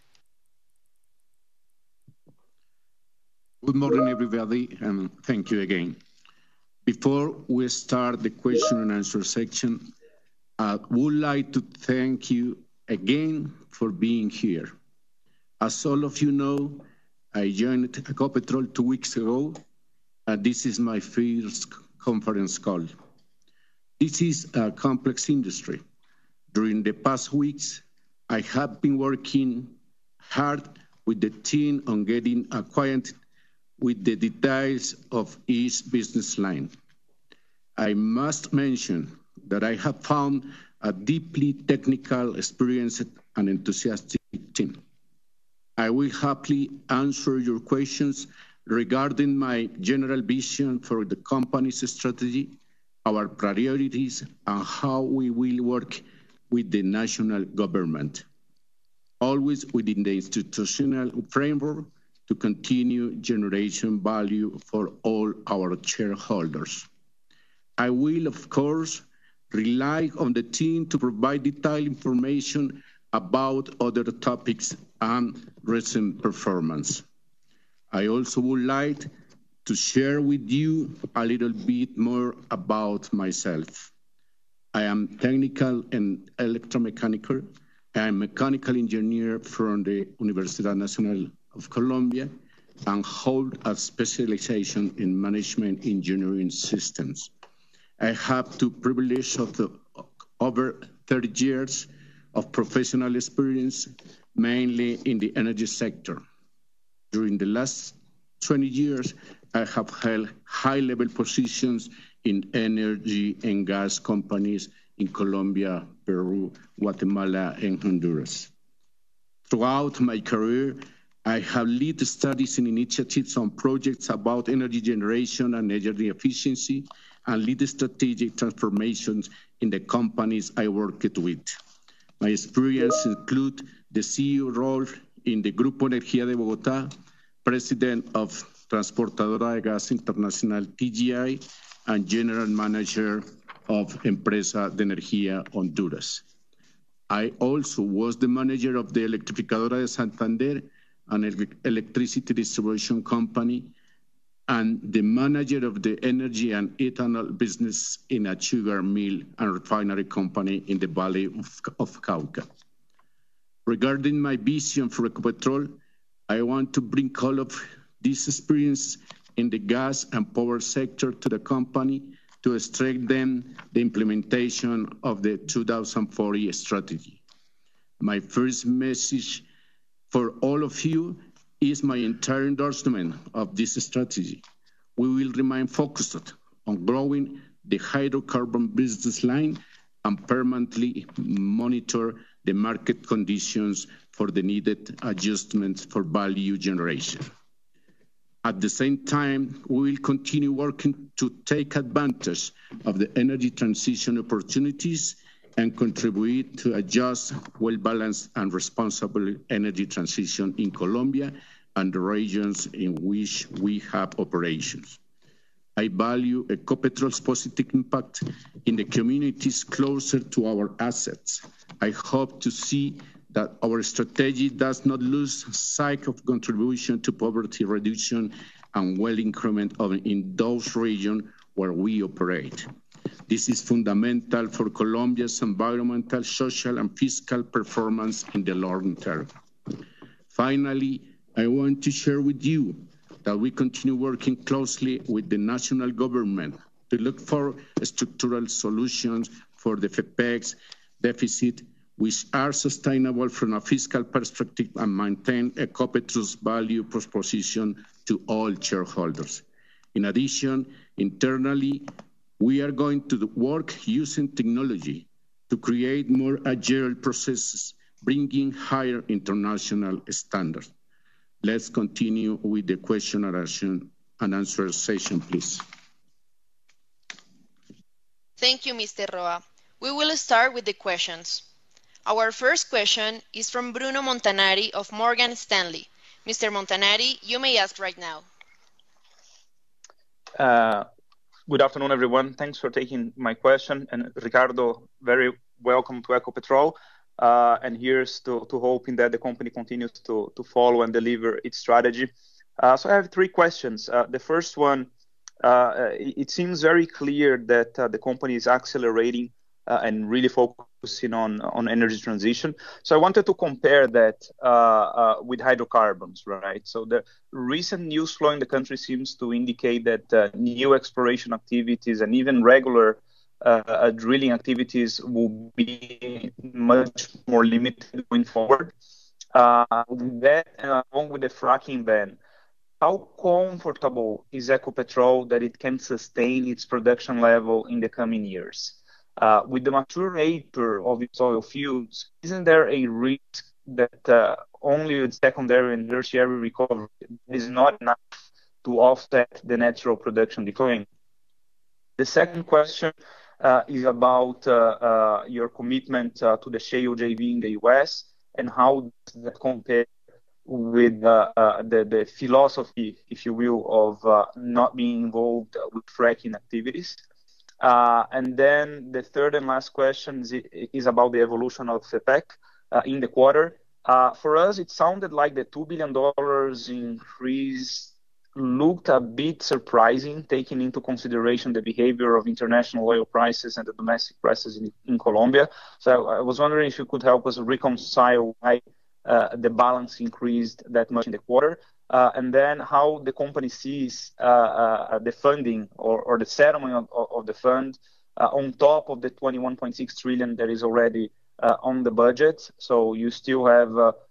Good morning, everybody, and thank you again. Before we start the question and answer section, I would like to thank you again for being here. As all of you know, I joined Ecopetrol 2 weeks ago, and this is my first conference call. This is a complex industry. During the past weeks, I have been working hard with the team on getting acquainted with the details of each business line. I must mention that I have found a deeply technical, experienced, and enthusiastic team. I I will happily answer your questions regarding my general vision for the company's strategy, our priorities, and how we will work with the national government, always within the institutional framework to continue generation value for all our shareholders. I will, of course, rely on the team to provide detailed information about other topics and recent performance. I also would like to share with you a little bit more about myself. I am technical and electromechanical. I am a mechanical engineer from the Universidad Nacional of Colombia and hold a specialization in management engineering systems. I have the privilege of over 30 years of professional experience, mainly in the energy sector. During the last 20 years, I have held high-level positions in energy and gas companies in Colombia, Peru, Guatemala, and Honduras. Throughout my career, I have led studies and initiatives on projects about energy generation and energy efficiency, and lead strategic transformations in the companies I worked with. My experience includes the CEO role in the Grupo Energía de Bogotá, President of Transportadora de Gas Internacional, TGI, and General Manager of Empresa de Energía Honduras. I also was the manager of the Electrificadora de Santander, an electricity distribution company, and the manager of the energy and ethanol business in a sugar mill and refinery company in the Valley of Cauca. Regarding my vision for Ecopetrol, I want to bring all of this experience in the gas and power sector to the company to strengthen the implementation of the 2040 strategy. My first message for all of you is my entire endorsement of this strategy. We will remain focused on growing the hydrocarbon business line and permanently monitor the market conditions for the needed adjustments for value generation. At the same time, we will continue working to take advantage of the energy transition opportunities and contribute to a just, well-balanced and responsible energy transition in Colombia and the regions in which we have operations. I value Ecopetrol's positive impact in the communities closer to our assets. I hope to see that our strategy does not lose sight of contribution to poverty reduction and wealth increment in those regions where we operate. This is fundamental for Colombia's environmental, social, and fiscal performance in the long term. Finally, I want to share with you that we continue working closely with the national government to look for structural solutions for the FEPEX deficit, which are sustainable from a fiscal perspective and maintain Ecopetrol's value proposition to all shareholders. In addition, internally, we are going to work using technology to create more agile processes, bringing higher international standards. Let's continue with the question and answer session, please. Thank you, Mr. Roa. We will start with the questions. Our first question is from Bruno Montanari of Morgan Stanley. Mr. Montanari, you may ask right now. Good afternoon, everyone. Thanks for taking my question. And Ricardo, very welcome to Ecopetrol. And here's to hoping that the company continues to follow and deliver its strategy. So I have three questions. The first one, it seems very clear that the company is accelerating and really focusing on energy transition. So I wanted to compare that with hydrocarbons, right? So the recent news flow in the country seems to indicate that new exploration activities and even regular drilling activities will be much more limited going forward. That, along with the fracking ban, how comfortable is Ecopetrol that it can sustain its production level in the coming years? With the mature nature of its oil fields, isn't there a risk that only with secondary and tertiary recovery is not enough to offset the natural production decline. The second question is about your commitment to the shale JV in the US, and how does that compare with the philosophy, if you will, of not being involved with fracking activities. And then the third and last question is about the evolution of FEPEC in the quarter. For us, it sounded like the $2 billion increase looked a bit surprising, taking into consideration the behavior of international oil prices and the domestic prices in Colombia. So I was wondering if you could help us reconcile why the balance increased that much in the quarter, and then how the company sees the funding or the settlement of the fund on top of the 21.6 trillion that is already on the budget. So you still have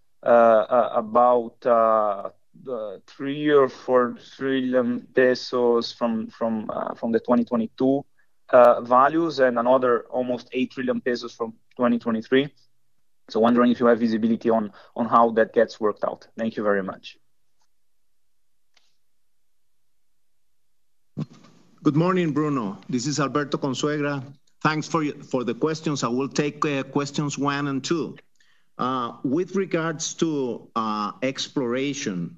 about 3 or 4 trillion pesos from the 2022 values, and another almost 8 trillion pesos from 2023. So wondering if you have visibility on how that gets worked out. Thank you very much. Good morning, Bruno. This is Alberto Consuegra. Thanks for the questions. I will take questions 1 and 2. With regards to exploration,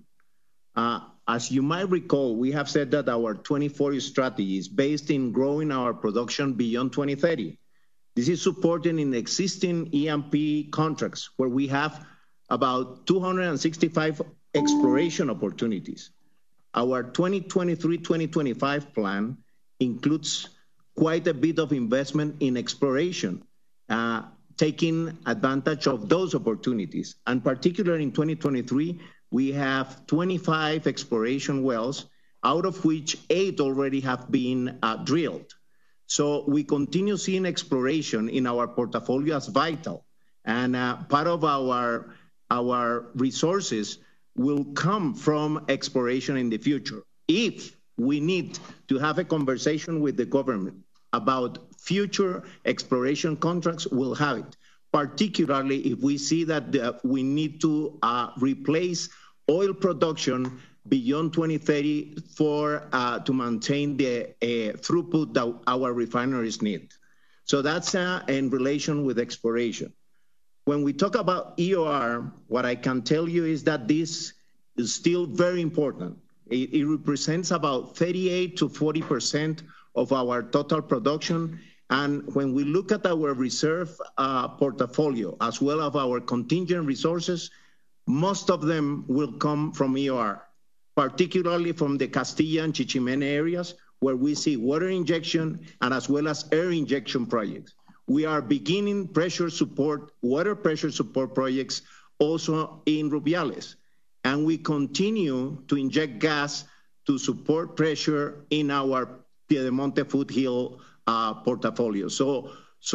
as you might recall, we have said that our 2040 strategy is based in growing our production beyond 2030. This is supported in existing E&P contracts, where we have about 265 exploration opportunities. Our 2023-2025 plan includes quite a bit of investment in exploration, taking advantage of those opportunities. And particularly in 2023, we have 25 exploration wells, out of which 8 already have been drilled. So we continue seeing exploration in our portfolio as vital, and part of our resources will come from exploration in the future. If we need to have a conversation with the government about future exploration contracts, we'll have it, particularly if we see that we need to replace oil production beyond 2030 to maintain the throughput that our refineries need. So that's in relation with exploration. When we talk about EOR, what I can tell you is that this is still very important. It represents about 38 to 40% of our total production. And when we look at our reserve portfolio, as well as our contingent resources, most of them will come from EOR, particularly from the Castilla and Chichimene areas, where we see water injection and as well as air injection projects. We are beginning water pressure support projects also in Rubiales. And we continue to inject gas to support pressure in our Piedemonte foothill portfolio. So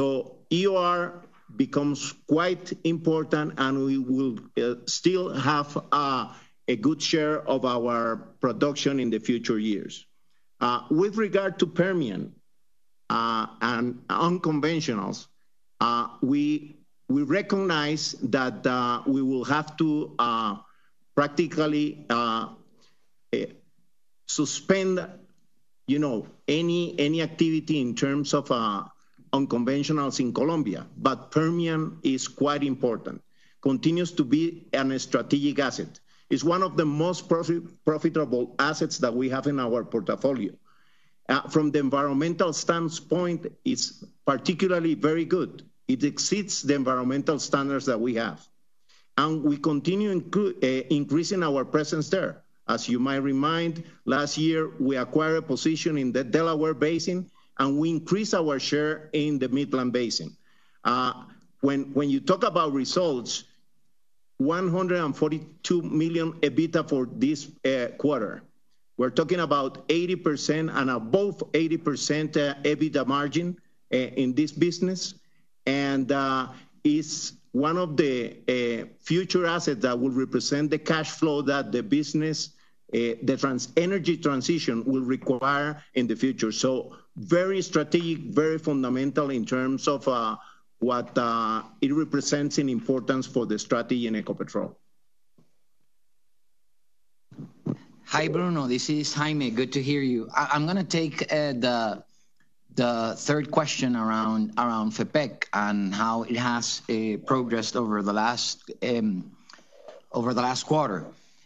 EOR becomes quite important, and we will still have a good share of our production in the future years. With regard to Permian and unconventionals, we recognize that we will have to practically suspend, any activity in terms of unconventionals in Colombia, but Permian is quite important, continues to be a strategic asset. It's one of the most profitable assets that we have in our portfolio. From the environmental standpoint, it's particularly very good. It exceeds the environmental standards that we have. And we continue increasing our presence there. As you might remind, last year we acquired a position in the Delaware Basin, and we increased our share in the Midland Basin. When you talk about results, 142 million EBITDA for this quarter. We're talking about 80% and above 80% EBITDA margin in this business, and is one of the future assets that will represent the cash flow that the business, energy transition will require in the future. So very strategic, very fundamental in terms of what it represents in importance for the strategy in Ecopetrol. Hi, Bruno. This is Jaime. Good to hear you. I'm going to take the third question around FEPEC and how it has progressed over the last quarter.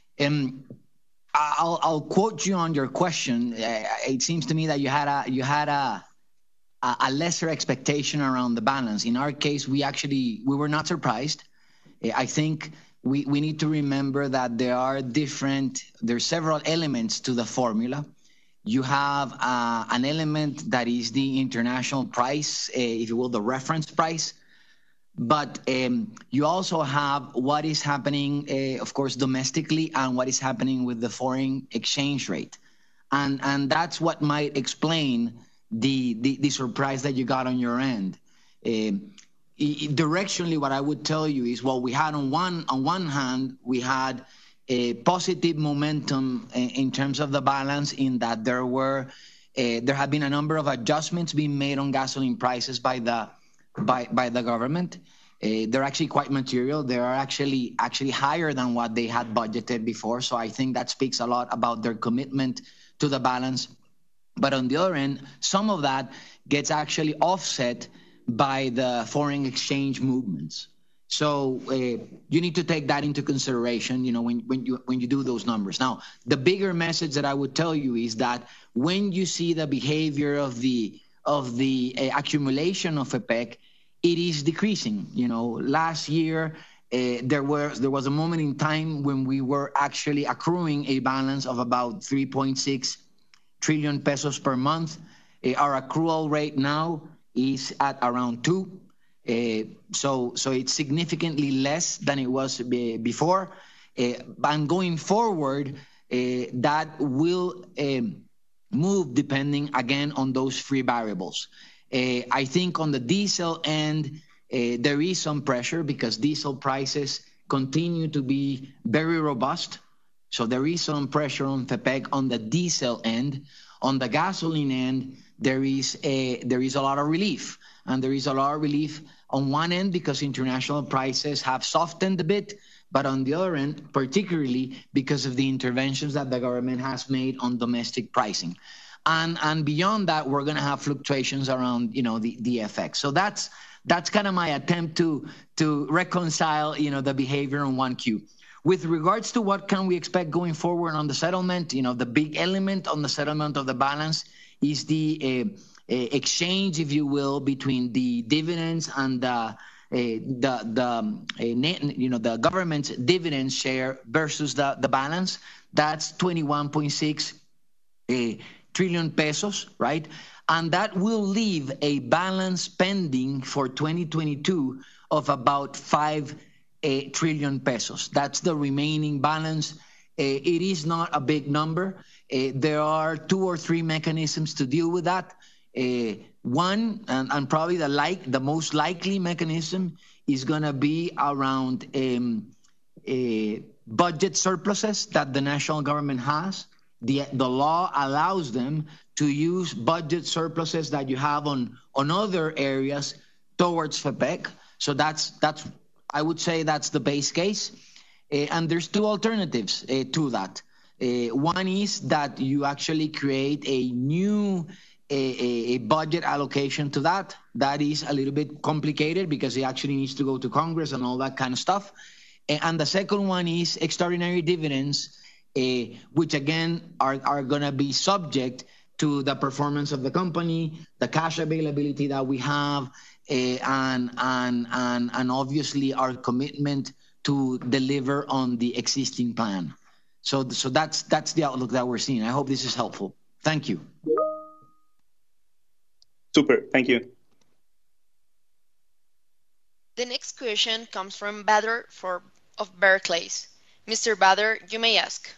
I'll quote you on your question. It seems to me that you had a lesser expectation around the balance. In our case, we were not surprised. I think we need to remember that there's several elements to the formula. You have an element that is the international price, if you will, the reference price. But you also have what is happening, of course, domestically and what is happening with the foreign exchange rate. And that's what might explain the surprise that you got on your end. Directionally, what I would tell you is, well, we had on one hand, we had a positive momentum in terms of the balance, in that there have been a number of adjustments being made on gasoline prices by the government. They're actually quite material. They are actually higher than what they had budgeted before. So I think that speaks a lot about their commitment to the balance. But on the other end, some of that gets actually offset by the foreign exchange movements. So you need to take that into consideration, when you do those numbers. Now, the bigger message that I would tell you is that when you see the behavior of the accumulation of FEPEC, it is decreasing. Last year there was a moment in time when we were actually accruing a balance of about 3.6 trillion pesos per month. Our accrual rate now is at around 2. So it's significantly less than it was before. And going forward, that will move depending, again, on those three variables. I think on the diesel end, there is some pressure because diesel prices continue to be very robust. So there is some pressure on FEPEC on the diesel end. On the gasoline end, there is a lot of relief. And there is a lot of relief on one end because international prices have softened a bit, but on the other end, particularly because of the interventions that the government has made on domestic pricing. And beyond that, we're going to have fluctuations around, the FX. So that's kind of my attempt to reconcile, the behavior on 1Q. With regards to what can we expect going forward on the settlement, the big element on the settlement of the balance is the exchange, if you will, between the dividends and the government's dividend share versus the balance. That's 21.6 trillion pesos, right? And that will leave a balance pending for 2022 of about 5 trillion pesos. That's the remaining balance. It is not a big number. There are 2 or 3 mechanisms to deal with that. One, and probably the most likely mechanism, is going to be around budget surpluses that the national government has. The law allows them to use budget surpluses that you have on other areas towards FEPEC. So that's I would say that's the base case. And there's 2 alternatives to that. One is that you actually create a new a budget allocation to that. That is a little bit complicated because it actually needs to go to Congress and all that kind of stuff. And the second one is extraordinary dividends, which again are going to be subject to the performance of the company, the cash availability that we have, and obviously our commitment to deliver on the existing plan. So that's the outlook that we're seeing. I hope this is helpful. Thank you. Super. Thank you. The next question comes from Badr of Barclays. Mr. Badr, you may ask.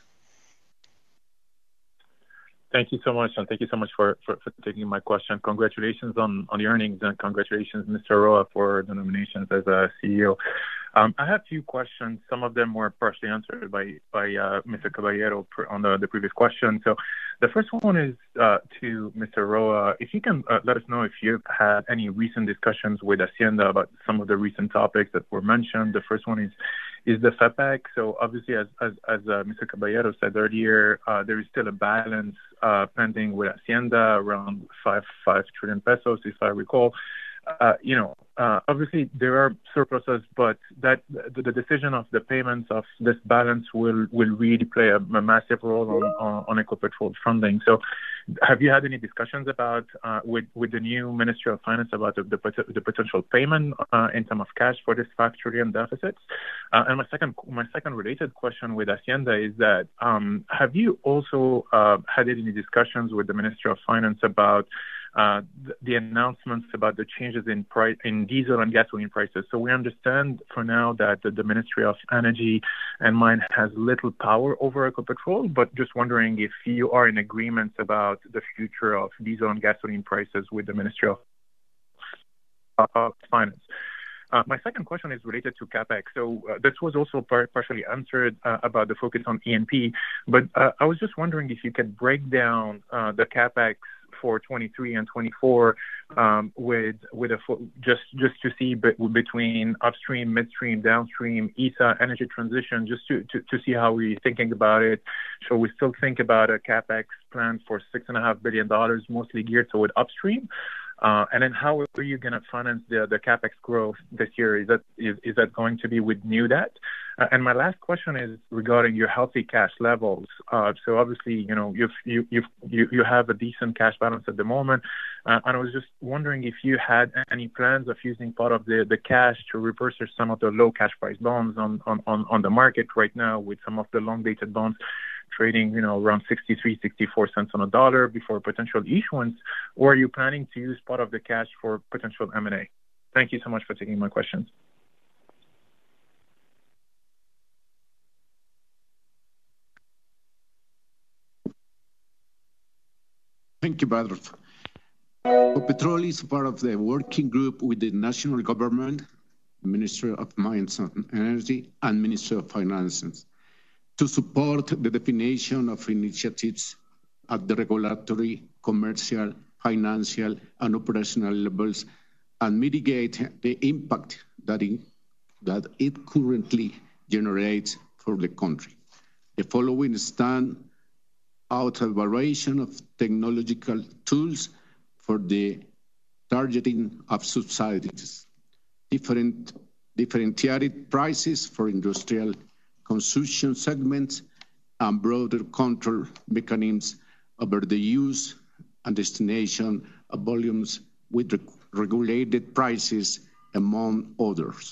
Thank you so much, and thank you so much for taking my question. Congratulations on the earnings, and congratulations, Mr. Roa, for the nominations as a CEO. I have two questions. Some of them were partially answered by Mr. Caballero on the previous question. So the first one is to Mr. Roa. If you can let us know if you've had any recent discussions with Hacienda about some of the recent topics that were mentioned. The first one is the FEPEC. So obviously, as Mr. Caballero said earlier, there is still a balance pending with Hacienda around 5 trillion pesos, if I recall. Obviously there are surpluses, but that the decision of the payments of this balance will really play a massive role on Ecopetrol's funding. So, have you had any discussions about with the new Ministry of Finance about the potential payment in terms of cash for this 5 trillion deficits? And my second related question with Hacienda is that have you also had any discussions with the Ministry of Finance about the announcements about the changes in diesel and gasoline prices? So we understand for now that the Ministry of Energy and Mine has little power over Ecopetrol, but just wondering if you are in agreement about the future of diesel and gasoline prices with the Ministry of Finance. My second question is related to CapEx. So this was also partially answered about the focus on E&P, but I was just wondering if you could break down the CapEx for 23 and 24 just to see between upstream, midstream, downstream, ESA, energy transition, just to see how we're thinking about it. So we still think about a CapEx plan for $6.5 billion, mostly geared toward upstream. And then how are you going to finance the CapEx growth this year? Is that going to be with new debt? And my last question is regarding your healthy cash levels. So obviously, you have a decent cash balance at the moment, and I was just wondering if you had any plans of using part of the cash to repurchase some of the low cash price bonds on the market right now, with some of the long dated bonds trading, around 63-64 cents on a dollar before potential issuance, or are you planning to use part of the cash for potential M&A? Thank you so much for taking my questions. Thank you, Badr. Ecopetrol is part of the working group with the national government, Ministry of Mines and Energy, and Ministry of Finances, to support the definition of initiatives at the regulatory, commercial, financial, and operational levels, and mitigate the impact that it currently generates for the country. The following stand out evaluation of technological tools for the targeting of subsidies, differentiated prices for industrial consumption segments, and broader control mechanisms over the use and destination of volumes with regulated prices, among others.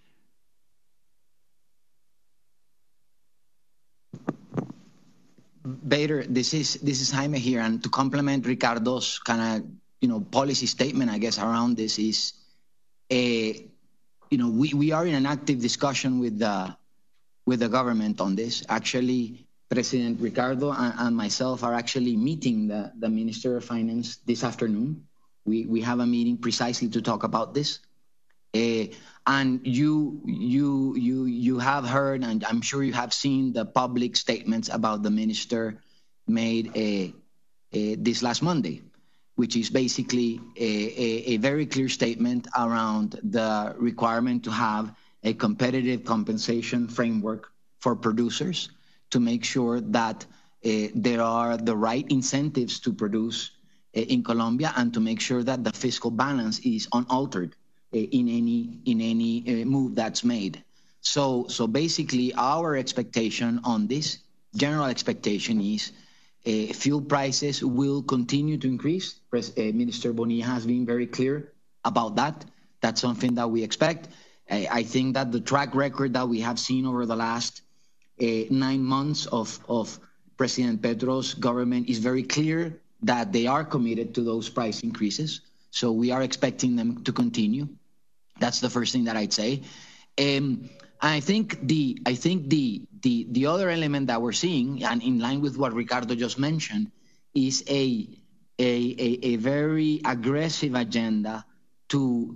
Bader, this is Jaime here, and to complement Ricardo's kind of policy statement, I guess, around this is, we are in an active discussion with the government on this. Actually, President Ricardo and myself are actually meeting the Minister of Finance this afternoon. We have a meeting precisely to talk about this. And you have heard, and I'm sure you have seen the public statements about the minister made this last Monday, which is basically a very clear statement around the requirement to have a competitive compensation framework for producers to make sure that there are the right incentives to produce in Colombia, and to make sure that the fiscal balance is unaltered in any move that's made. So basically, our expectation on this, general expectation, is fuel prices will continue to increase. Minister Bonilla has been very clear about that. That's something that we expect. I think that the track record that we have seen over the last 9 months of President Petro's government is very clear that they are committed to those price increases. So we are expecting them to continue. That's the first thing that I'd say. I think the other element that we're seeing, and in line with what Ricardo just mentioned, is a very aggressive agenda to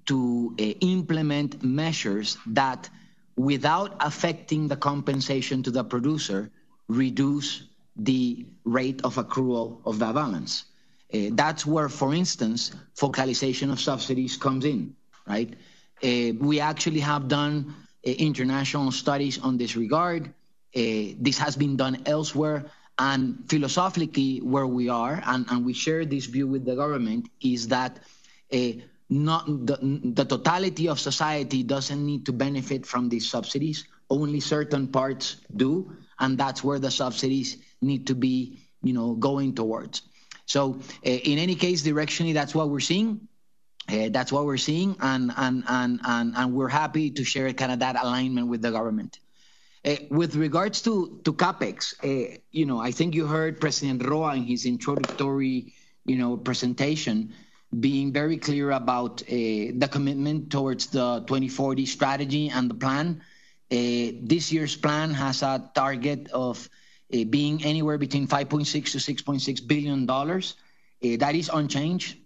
implement measures that, without affecting the compensation to the producer, reduce the rate of accrual of that balance. That's where, for instance, focalization of subsidies comes in, right? We actually have done international studies on this regard. This has been done elsewhere. And philosophically, where we are, and we share this view with the government, is that not the totality of society doesn't need to benefit from these subsidies. Only certain parts do, and that's where the subsidies need to be, going towards. So, in any case, directionally, that's what we're seeing. That's what we're seeing, and we're happy to share kind of that alignment with the government. With regards to CapEx, I think you heard President Roa in his introductory, presentation, being very clear about the commitment towards the 2040 strategy and the plan. This year's plan has a target of being anywhere between $5.6 to $6.6 billion. That is unchanged.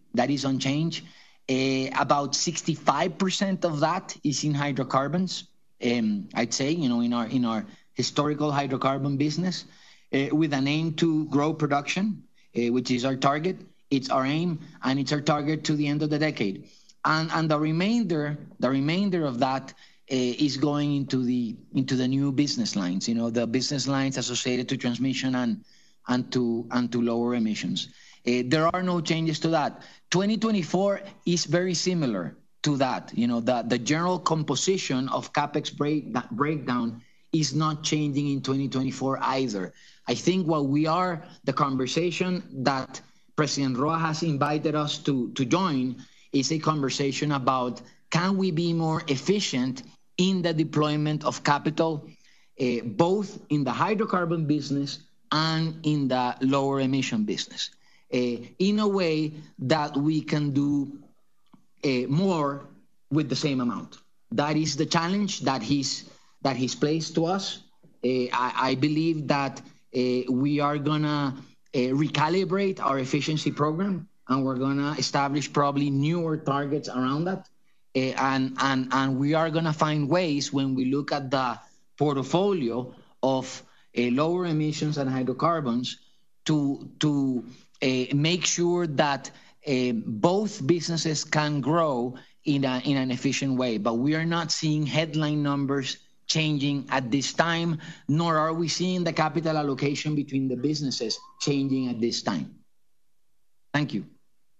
About 65% of that is in hydrocarbons. I'd say, in our historical hydrocarbon business, with an aim to grow production, which is our target. It's our aim, and it's our target to the end of the decade. And the remainder of that is going into the new business lines. The business lines associated to transmission and to lower emissions. There are no changes to that. 2024 is very similar to that. The general composition of CapEx breakdown is not changing in 2024 either. I think the conversation that President Roa has invited us to join is a conversation about, can we be more efficient in the deployment of capital, both in the hydrocarbon business and in the lower emission business, in a way that we can do more with the same amount. That is the challenge that he's placed to us. I believe that we are gonna recalibrate our efficiency program, and we're gonna establish probably newer targets around that. And we are gonna find ways, when we look at the portfolio of lower emissions and hydrocarbons, to make sure that both businesses can grow in an efficient way. But we are not seeing headline numbers changing at this time, nor are we seeing the capital allocation between the businesses changing at this time. Thank you.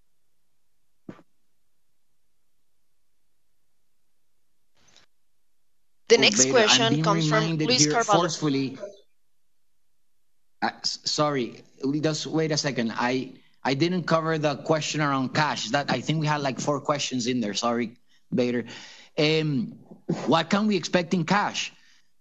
The next question comes from Luis Carvalho. Forcefully. Sorry, just wait a second. I didn't cover the question around cash. I think we had like 4 questions in there. Sorry, Bader. What can we expect in cash?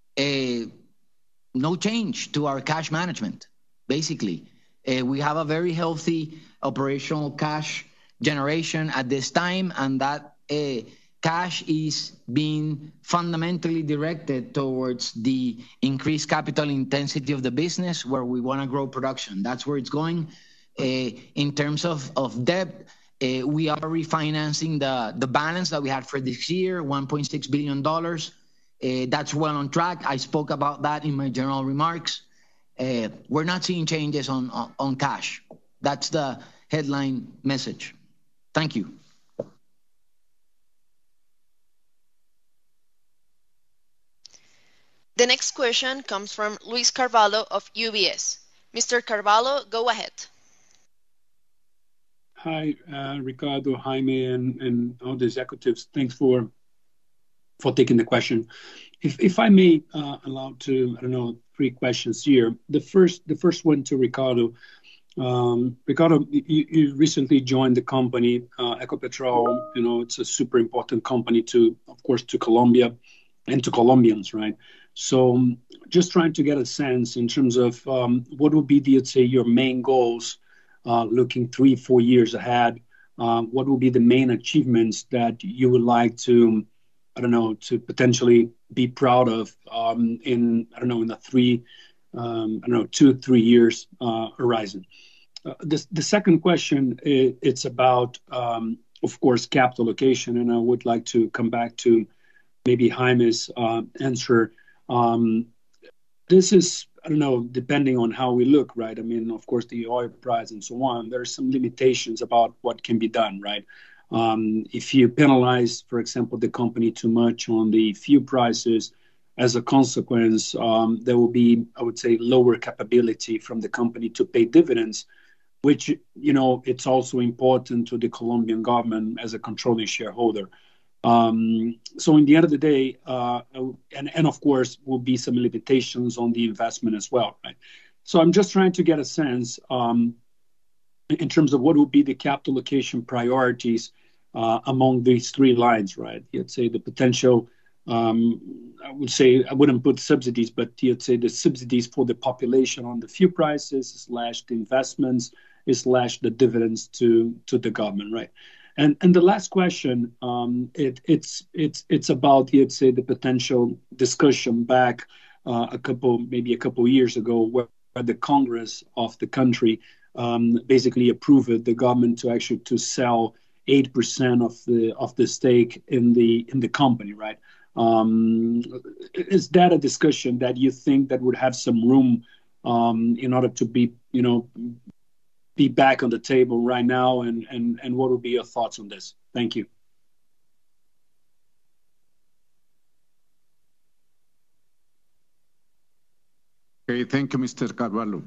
No change to our cash management, basically. We have a very healthy operational cash generation at this time, and that cash is being fundamentally directed towards the increased capital intensity of the business, where we want to grow production. That's where it's going. In terms of debt, we are refinancing the balance that we had for this year, $1.6 billion. That's well on track. I spoke about that in my general remarks. We're not seeing changes on cash. That's the headline message. Thank you. The next question comes from Luis Carvalho of UBS. Mr. Carvalho, go ahead. Hi, Ricardo, Jaime, and all the executives. Thanks for taking the question. If I may allow to, 3 questions here. The first one to Ricardo. Ricardo, you recently joined the company, Ecopetrol. It's a super important company to Colombia and to Colombians, right? So just trying to get a sense in terms of what would be your main goals looking 3-4 years ahead. What will be the main achievements that you would like to, to potentially be proud of in the 2-3 years horizon. The second question, it's about of course, capital allocation, and I would like to come back to maybe Jaime's answer. This is, I don't know, depending on how we look, right? I mean, of course, the oil price and so on, there are some limitations about what can be done, right? If you penalize, for example, the company too much on the fuel prices, as a consequence, there will be, I would say, lower capability from the company to pay dividends, which, it's also important to the Colombian government as a controlling shareholder. So in the end of the day, and of course, will be some limitations on the investment as well, right? So I'm just trying to get a sense in terms of what would be the capital allocation priorities among these three lines, right? You'd say the potential, I would say, I wouldn't put subsidies, but you'd say the subsidies for the population on the fuel prices / the investments / the dividends to the government, right? And the last question, it's about, you'd say, the potential discussion back maybe a couple years ago, where the Congress of the country basically approved the government to sell 8% of the stake in the company, right? Is that a discussion that you think that would have some room in order to be back on the table right now, and what would be your thoughts on this? Thank you. Okay, thank you, Mr. Carvalho.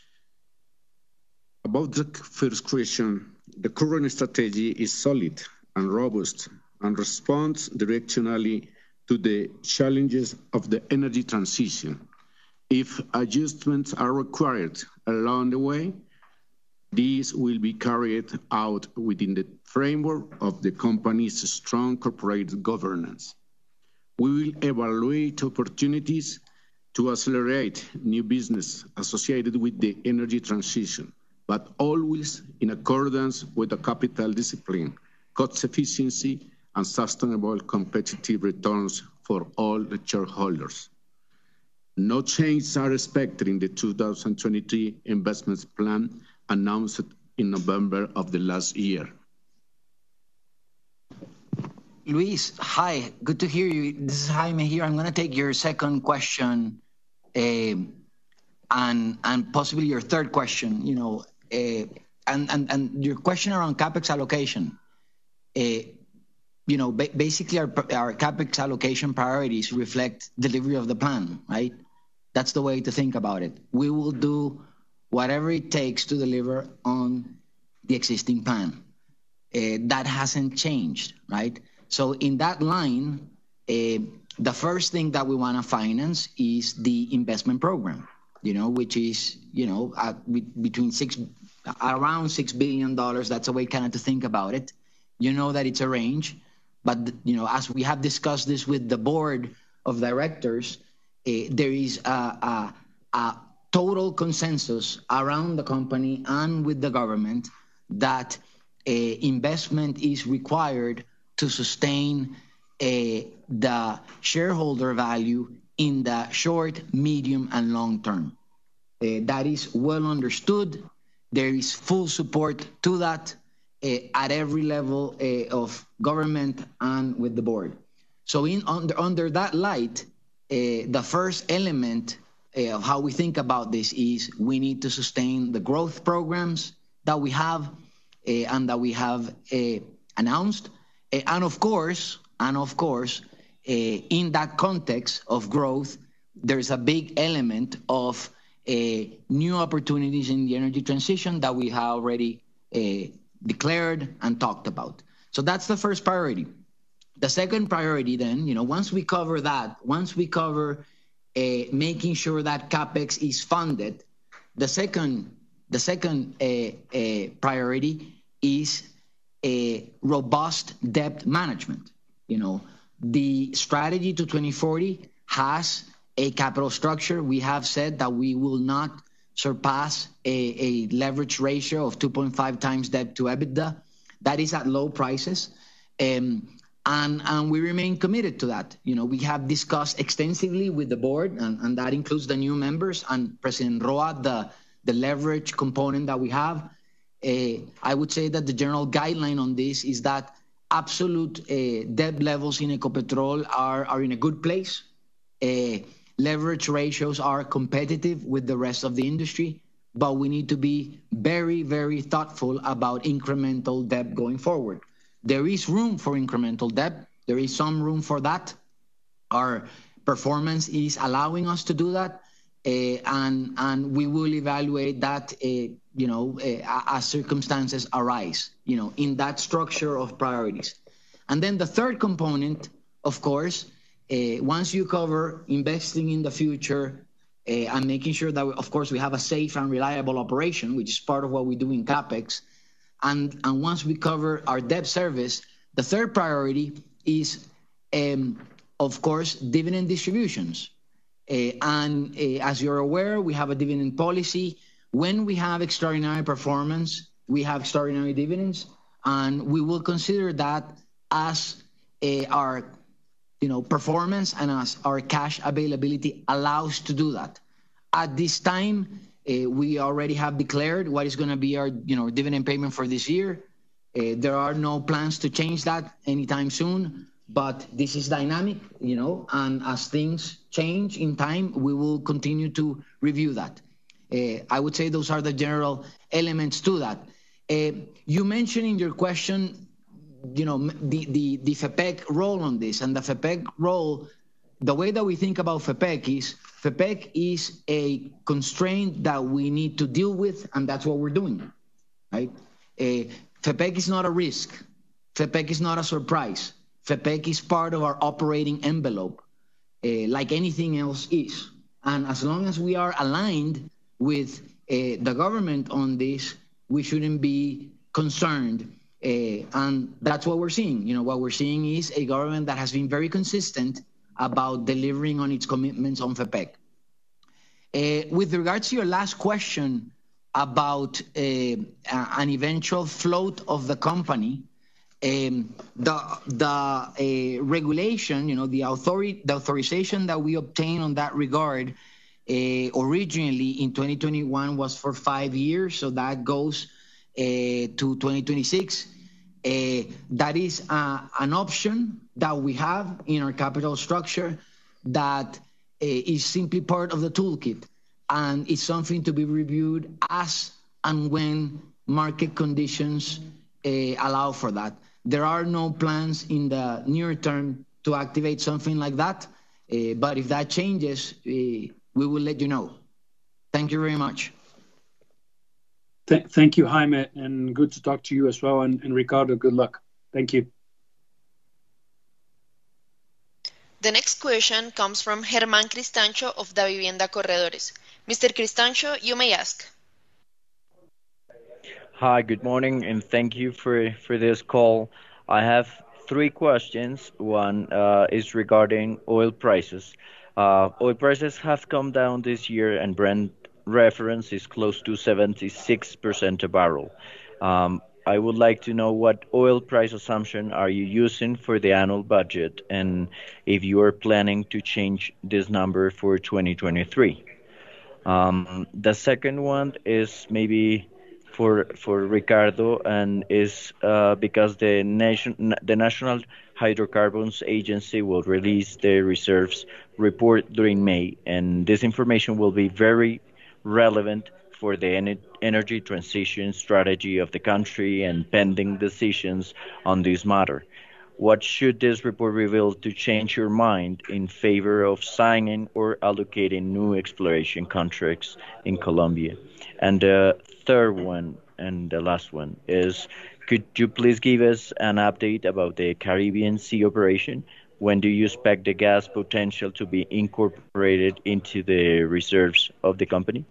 About the first question, the current strategy is solid and robust and responds directionally to the challenges of the energy transition. If adjustments are required along the way, these will be carried out within the framework of the company's strong corporate governance. We will evaluate opportunities to accelerate new business associated with the energy transition, but always in accordance with the capital discipline, cost efficiency, and sustainable competitive returns for all the shareholders. No changes are expected in the 2023 investments plan announced in November of the last year. Luis, hi, good to hear you. This is Jaime here. I'm going to take your second question and possibly your third question, and your question around CapEx allocation. Basically our CapEx allocation priorities reflect delivery of the plan, right? That's the way to think about it. We will do whatever it takes to deliver on the existing plan. That hasn't changed, right? So in that line, the first thing that we want to finance is the investment program, which is, between around $6 billion. That's a way kind of to think about it. That it's a range, but as we have discussed this with the board of directors, there is a total consensus around the company and with the government that investment is required to sustain the shareholder value in the short, medium, and long term. That is well understood. There is full support to that at every level of government and with the board. So under that light, the first element of how we think about this is we need to sustain the growth programs that we have and that we have announced. And of course, in that context of growth, there's a big element of new opportunities in the energy transition that we have already declared and talked about. So that's the first priority. The second priority then, once we cover that, making sure that CapEx is funded, the second priority is a robust debt management. The strategy to 2040 has a capital structure. We have said that we will not surpass a leverage ratio of 2.5 times debt to EBITDA. That is at low prices. And we remain committed to that. We have discussed extensively with the board, and that includes the new members and President Roa, the leverage component that we have. I would say that the general guideline on this is that absolute debt levels in Ecopetrol are in a good place. Leverage ratios are competitive with the rest of the industry, but we need to be very, very thoughtful about incremental debt going forward. There is room for incremental debt. There is some room for that. Our performance is allowing us to do that, and we will evaluate that, as circumstances arise, in that structure of priorities. And then the third component, of course, once you cover investing in the future and making sure that, of course, we have a safe and reliable operation, which is part of what we do in CapEx, and once we cover our debt service, the third priority is, of course, dividend distributions. As you're aware, we have a dividend policy. When we have extraordinary performance, we have extraordinary dividends, and we will consider that as our performance and as our cash availability allows to do that. At this time, we already have declared what is going to be our dividend payment for this year. There are no plans to change that anytime soon, but this is dynamic, and as things change in time, we will continue to review that. I would say those are the general elements to that. You mentioned in your question, the FEPEC role on this, and the FEPEC role, the way that we think about FEPEC is a constraint that we need to deal with, and that's what we're doing, right? FEPEC is not a risk. FEPEC is not a surprise. FEPEC is part of our operating envelope, like anything else is. And as long as we are aligned with the government on this, we shouldn't be concerned. And that's what we're seeing. What we're seeing is a government that has been very consistent about delivering on its commitments on FEPEC. With regards to your last question about an eventual float of the company, the regulation, the authorization that we obtained on that regard originally in 2021 was for 5 years, so that goes to 2026. That is an option that we have in our capital structure that is simply part of the toolkit, and it's something to be reviewed as and when market conditions allow for that. There are no plans in the near term to activate something like that, but if that changes, we will let you know. Thank you very much. Thank you, Jaime, and good to talk to you as well. And Ricardo, good luck. Thank you. The next question comes from Germán Cristancho of Davivienda Corredores. Mr. Cristancho, you may ask. Hi, good morning, and thank you for this call. I have 3 questions. One is regarding oil prices. Oil prices have come down this year, and Brent reference is close to 76% a barrel. I would like to know what oil price assumption are you using for the annual budget, and if you are planning to change this number for 2023. The second one is maybe for Ricardo, and is because the National Hydrocarbons Agency will release the reserves report during May, and this information will be very relevant for the energy transition strategy of the country and pending decisions on this matter. What should this report reveal to change your mind in favor of signing or allocating new exploration contracts in Colombia? And the third one, and the last one, is could you please give us an update about the Caribbean Sea operation? When do you expect the gas potential to be incorporated into the reserves of the company?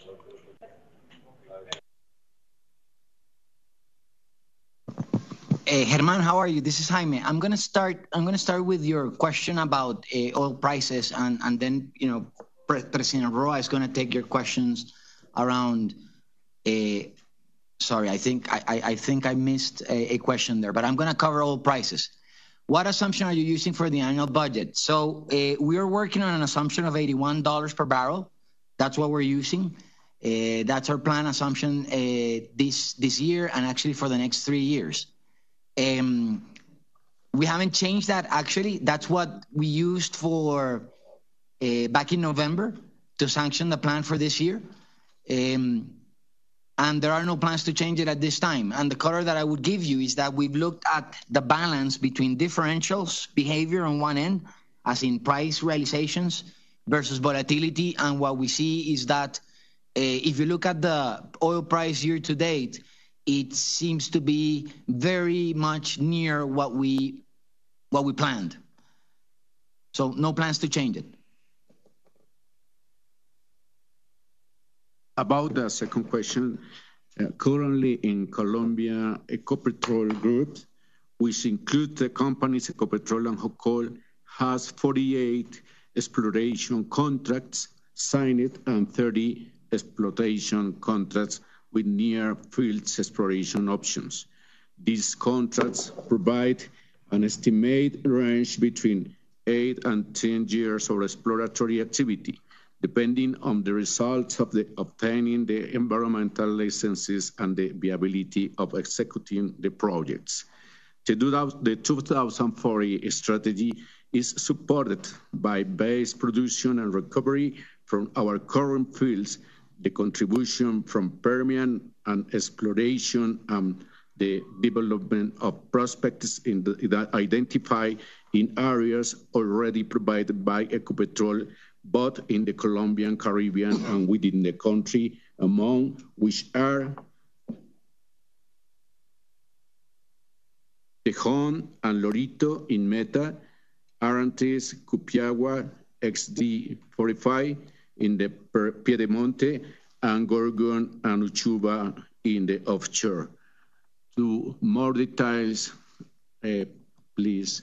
Germán, how are you? This is Jaime. I'm gonna start with your question about oil prices, and then President Roa is gonna take your questions around. Sorry, I think I missed a question there, but I'm gonna cover oil prices. What assumption are you using for the annual budget? So we are working on an assumption of $81 per barrel. That's what we're using. That's our plan assumption this year and actually for the next 3 years. We haven't changed that, actually. That's what we used for back in November to sanction the plan for this year. And there are no plans to change it at this time. And the color that I would give you is that we've looked at the balance between differentials behavior on one end, as in price realizations versus volatility. And what we see is that if you look at the oil price year to date, it seems to be very much near what we planned. So no plans to change it. About the second question, currently in Colombia, Ecopetrol Group, which includes the companies Ecopetrol and Hocol, has 48 exploration contracts signed and 30 exploitation contracts with near field exploration options. These contracts provide an estimated range between 8 and 10 years of exploratory activity, depending on the results of obtaining the environmental licenses and the viability of executing the projects. The 2040 strategy is supported by base production and recovery from our current fields, the contribution from Permian and exploration and the development of prospects that identify in areas already provided by Ecopetrol, both in the Colombian, Caribbean, and within the country, among which are Tejón and Lorito in Meta, Arantes, Cupiagua, XD45 in the Piedemonte, and Gorgon and Uchuva in the offshore. To more details, please.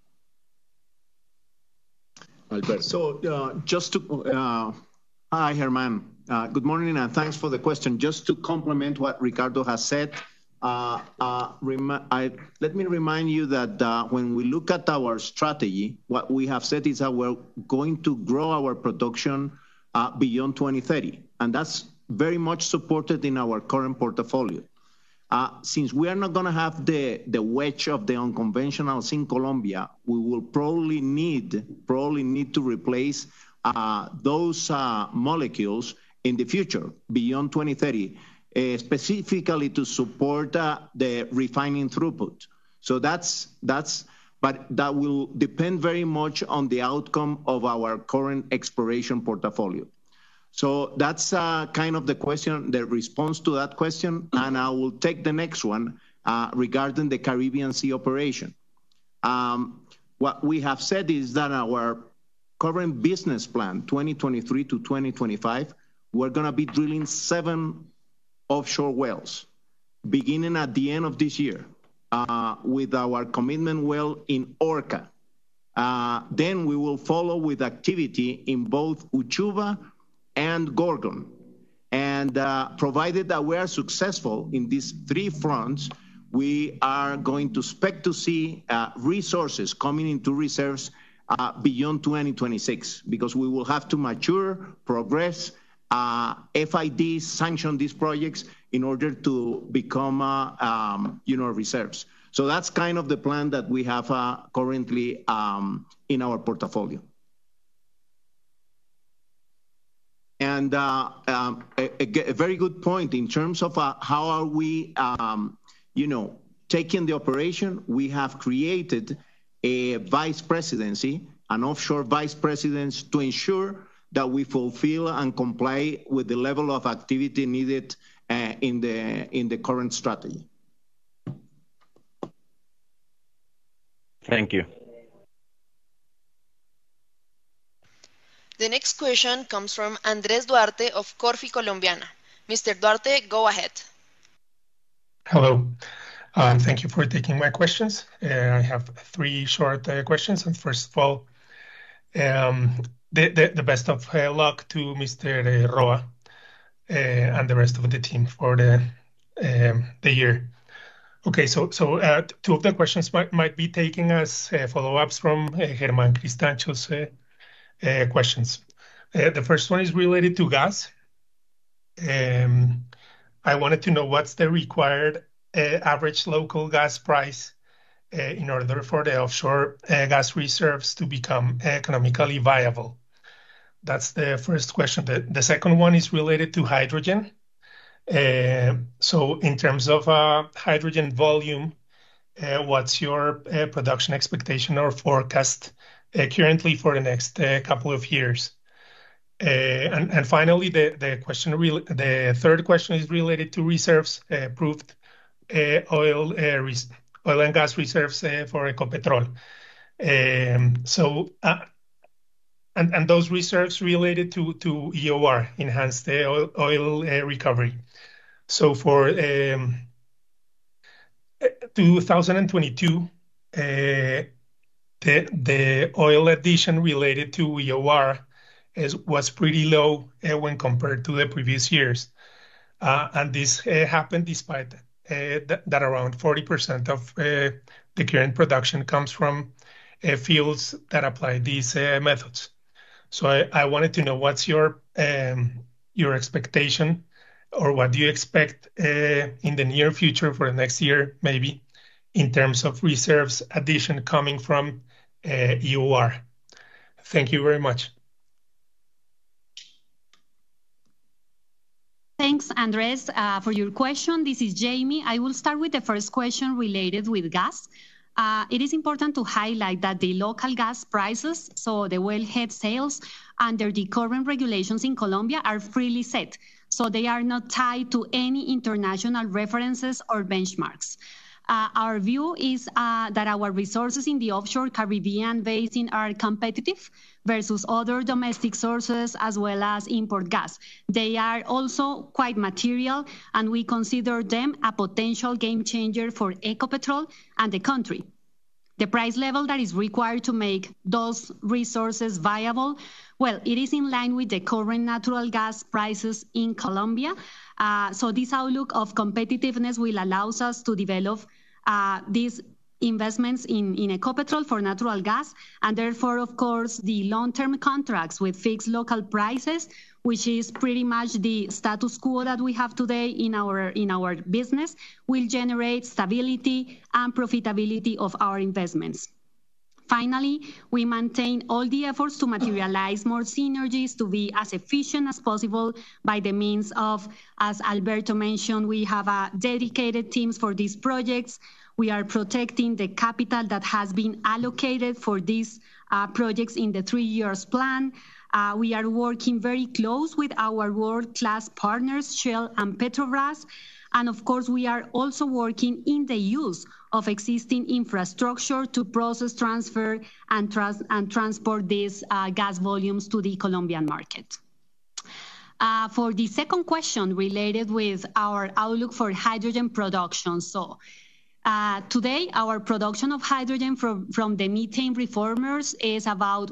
Albert. So just to, hi, Herman. Good morning, and thanks for the question. Just to complement what Ricardo has said, let me remind you that when we look at our strategy, what we have said is that we're going to grow our production beyond 2030, and that's very much supported in our current portfolio. Since we are not going to have the wedge of the unconventionals in Colombia, we will probably need to replace those molecules in the future beyond 2030, specifically to support the refining throughput. So but that will depend very much on the outcome of our current exploration portfolio. So that's kind of the question, the response to that question, and I will take the next one regarding the Caribbean Sea operation. What we have said is that our current business plan, 2023 to 2025, we're going to be drilling 7 offshore wells, beginning at the end of this year, with our commitment well in Orca. Then we will follow with activity in both Uchuva and Gorgon. And provided that we are successful in these 3 fronts, we are going to expect to see resources coming into reserves beyond 2026, because we will have to mature, progress, FID, sanction these projects in order to become, reserves. So that's kind of the plan that we have currently in our portfolio. And a very good point in terms of how are we, taking the operation. We have created a vice presidency, an offshore vice presidency, to ensure that we fulfill and comply with the level of activity needed in the current strategy. Thank you. The next question comes from Andrés Duarte of Corfi Colombiana. Mr. Duarte, go ahead. Hello. Thank you for taking my questions. I have 3 short questions. And first of all, the best of luck to Mr. Roa and the rest of the team for the year. Okay, so 2 of the questions might be taken as follow-ups from Germán Cristancho's questions. The first one is related to gas. I wanted to know what's the required average local gas price in order for the offshore gas reserves to become economically viable. That's the first question. The second one is related to hydrogen. So in terms of hydrogen volume, what's your production expectation or forecast currently for the next couple of years? And finally, the third question is related to reserves, proved oil and gas reserves for Ecopetrol. And those reserves related to EOR, enhanced oil recovery. So for 2022, the oil addition related to EOR was pretty low when compared to the previous years. And this happened despite that around 40% of the current production comes from fields that apply these methods. So I wanted to know what's your expectation, or what do you expect in the near future for the next year, maybe, in terms of reserves addition coming from EOR. Thank you very much. Thanks, Andres, for your question. This is Jamie. I will start with the first question related with gas. It is important to highlight that the local gas prices, so the wellhead sales, under the current regulations in Colombia are freely set. So they are not tied to any international references or benchmarks. Our view is that our resources in the offshore Caribbean basin are competitive versus other domestic sources as well as import gas. They are also quite material, and we consider them a potential game changer for Ecopetrol and the country. The price level that is required to make those resources viable, well, it is in line with the current natural gas prices in Colombia. So this outlook of competitiveness will allow us to develop these investments in Ecopetrol for natural gas, and therefore, of course, the long-term contracts with fixed local prices, which is pretty much the status quo that we have today in our business, will generate stability and profitability of our investments. Finally, we maintain all the efforts to materialize more synergies to be as efficient as possible by the means of, as Alberto mentioned, we have dedicated teams for these projects. We are protecting the capital that has been allocated for these projects in the 3 years plan. We are working very close with our world-class partners, Shell and Petrobras. And of course, we are also working in the use of existing infrastructure to process, transfer, and transport these gas volumes to the Colombian market. For the second question related with our outlook for hydrogen production. So today, our production of hydrogen from the methane reformers is about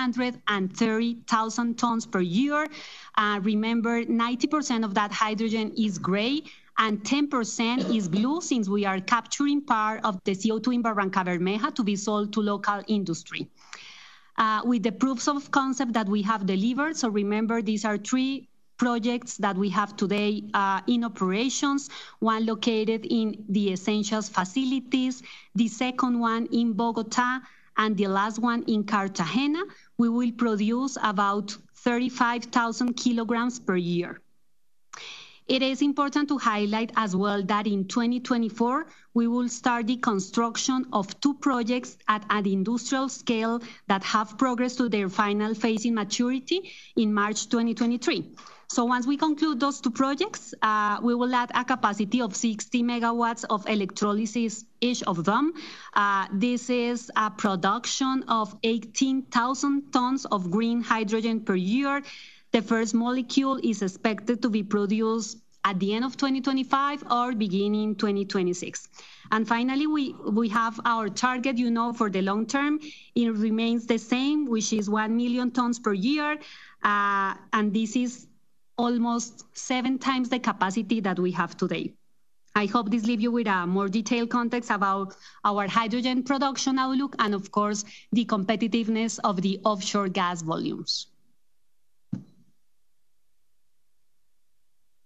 130,000 tons per year. Remember, 90% of that hydrogen is gray, and 10% is blue, since we are capturing part of the CO2 in Barranca Bermeja to be sold to local industry. With the proofs of concept that we have delivered, so remember, these are 3 projects that we have today in operations, one located in the Essentials facilities, the second one in Bogota, and the last one in Cartagena. We will produce about 35,000 kilograms per year. It is important to highlight as well that in 2024, we will start the construction of 2 projects at an industrial scale that have progressed to their final phase in maturity in March 2023. So once we conclude those 2 projects, we will add a capacity of 60 megawatts of electrolysis, each of them. This is a production of 18,000 tons of green hydrogen per year. The first molecule is expected to be produced at the end of 2025 or beginning 2026. And finally, we have our target, for the long term. It remains the same, which is 1 million tons per year. And this is almost 7 times the capacity that we have today. I hope this leaves you with a more detailed context about our hydrogen production outlook and, of course, the competitiveness of the offshore gas volumes.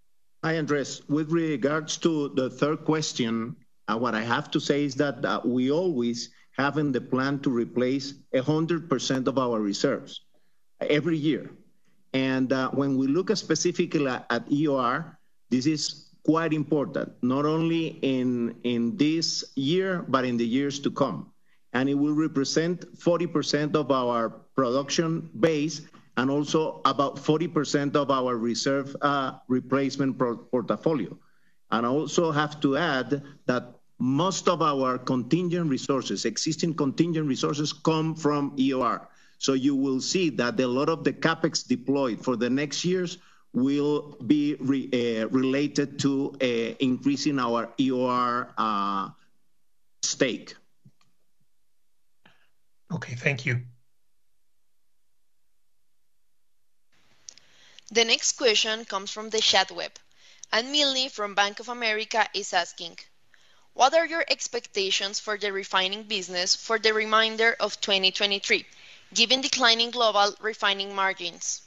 Hi, Andres. With regards to the third question, what I have to say is that we always have in the plan to replace 100% of our reserves every year. And when we look specifically at EOR, this is quite important, not only in this year, but in the years to come. And it will represent 40% of our production base and also about 40% of our reserve replacement portfolio. And I also have to add that most of our contingent resources, existing contingent resources, come from EOR. So you will see that a lot of the CapEx deployed for the next years will be related to increasing our EOR stake. Okay, thank you. The next question comes from the chat web. And Milne from Bank of America is asking, what are your expectations for the refining business for the remainder of 2023, given declining global refining margins?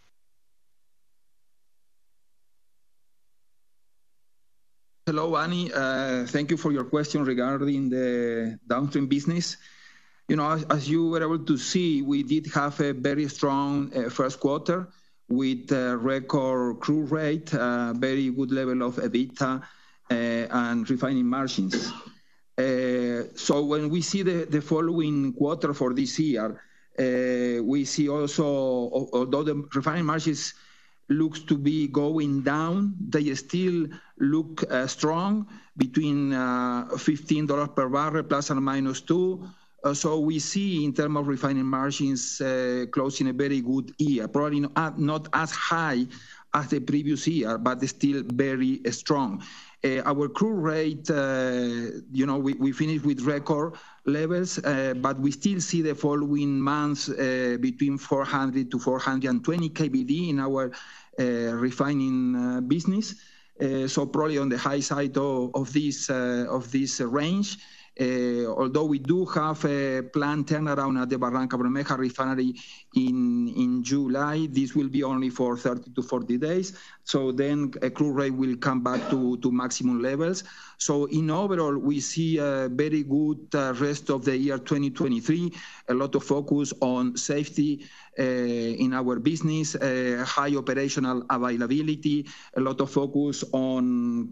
Hello, Annie. Thank you for your question regarding the downstream business. You know, as you were able to see, we did have a very strong first quarter with record crude rate, very good level of EBITDA and refining margins. So when we see the following quarter for this year, we see also, although the refining margins looks to be going down, they still look strong between $15 per barrel plus or minus 2. So we see in terms of refining margins closing a very good year, probably not as high as the previous year, but still very strong. Our crude rate, you know, we finished with record levels, but we still see the following months between 400 to 420 KBD in our refining business. So probably on the high side of this range. Although we do have a planned turnaround at the Barranca Bermeja refinery in July, this will be only for 30 to 40 days. So then a crude rate will come back to maximum levels. So in overall, we see a very good rest of the year 2023, a lot of focus on safety in our business, high operational availability, a lot of focus on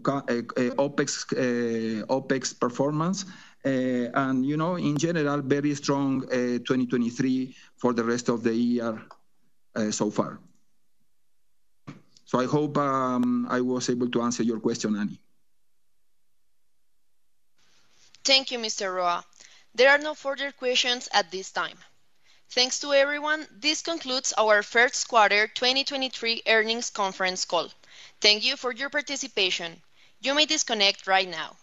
OPEX performance. And, you know, in general, very strong 2023 for the rest of the year so far. So I hope I was able to answer your question, Annie. Thank you, Mr. Roa. There are no further questions at this time. Thanks to everyone. This concludes our first quarter 2023 earnings conference call. Thank you for your participation. You may disconnect right now.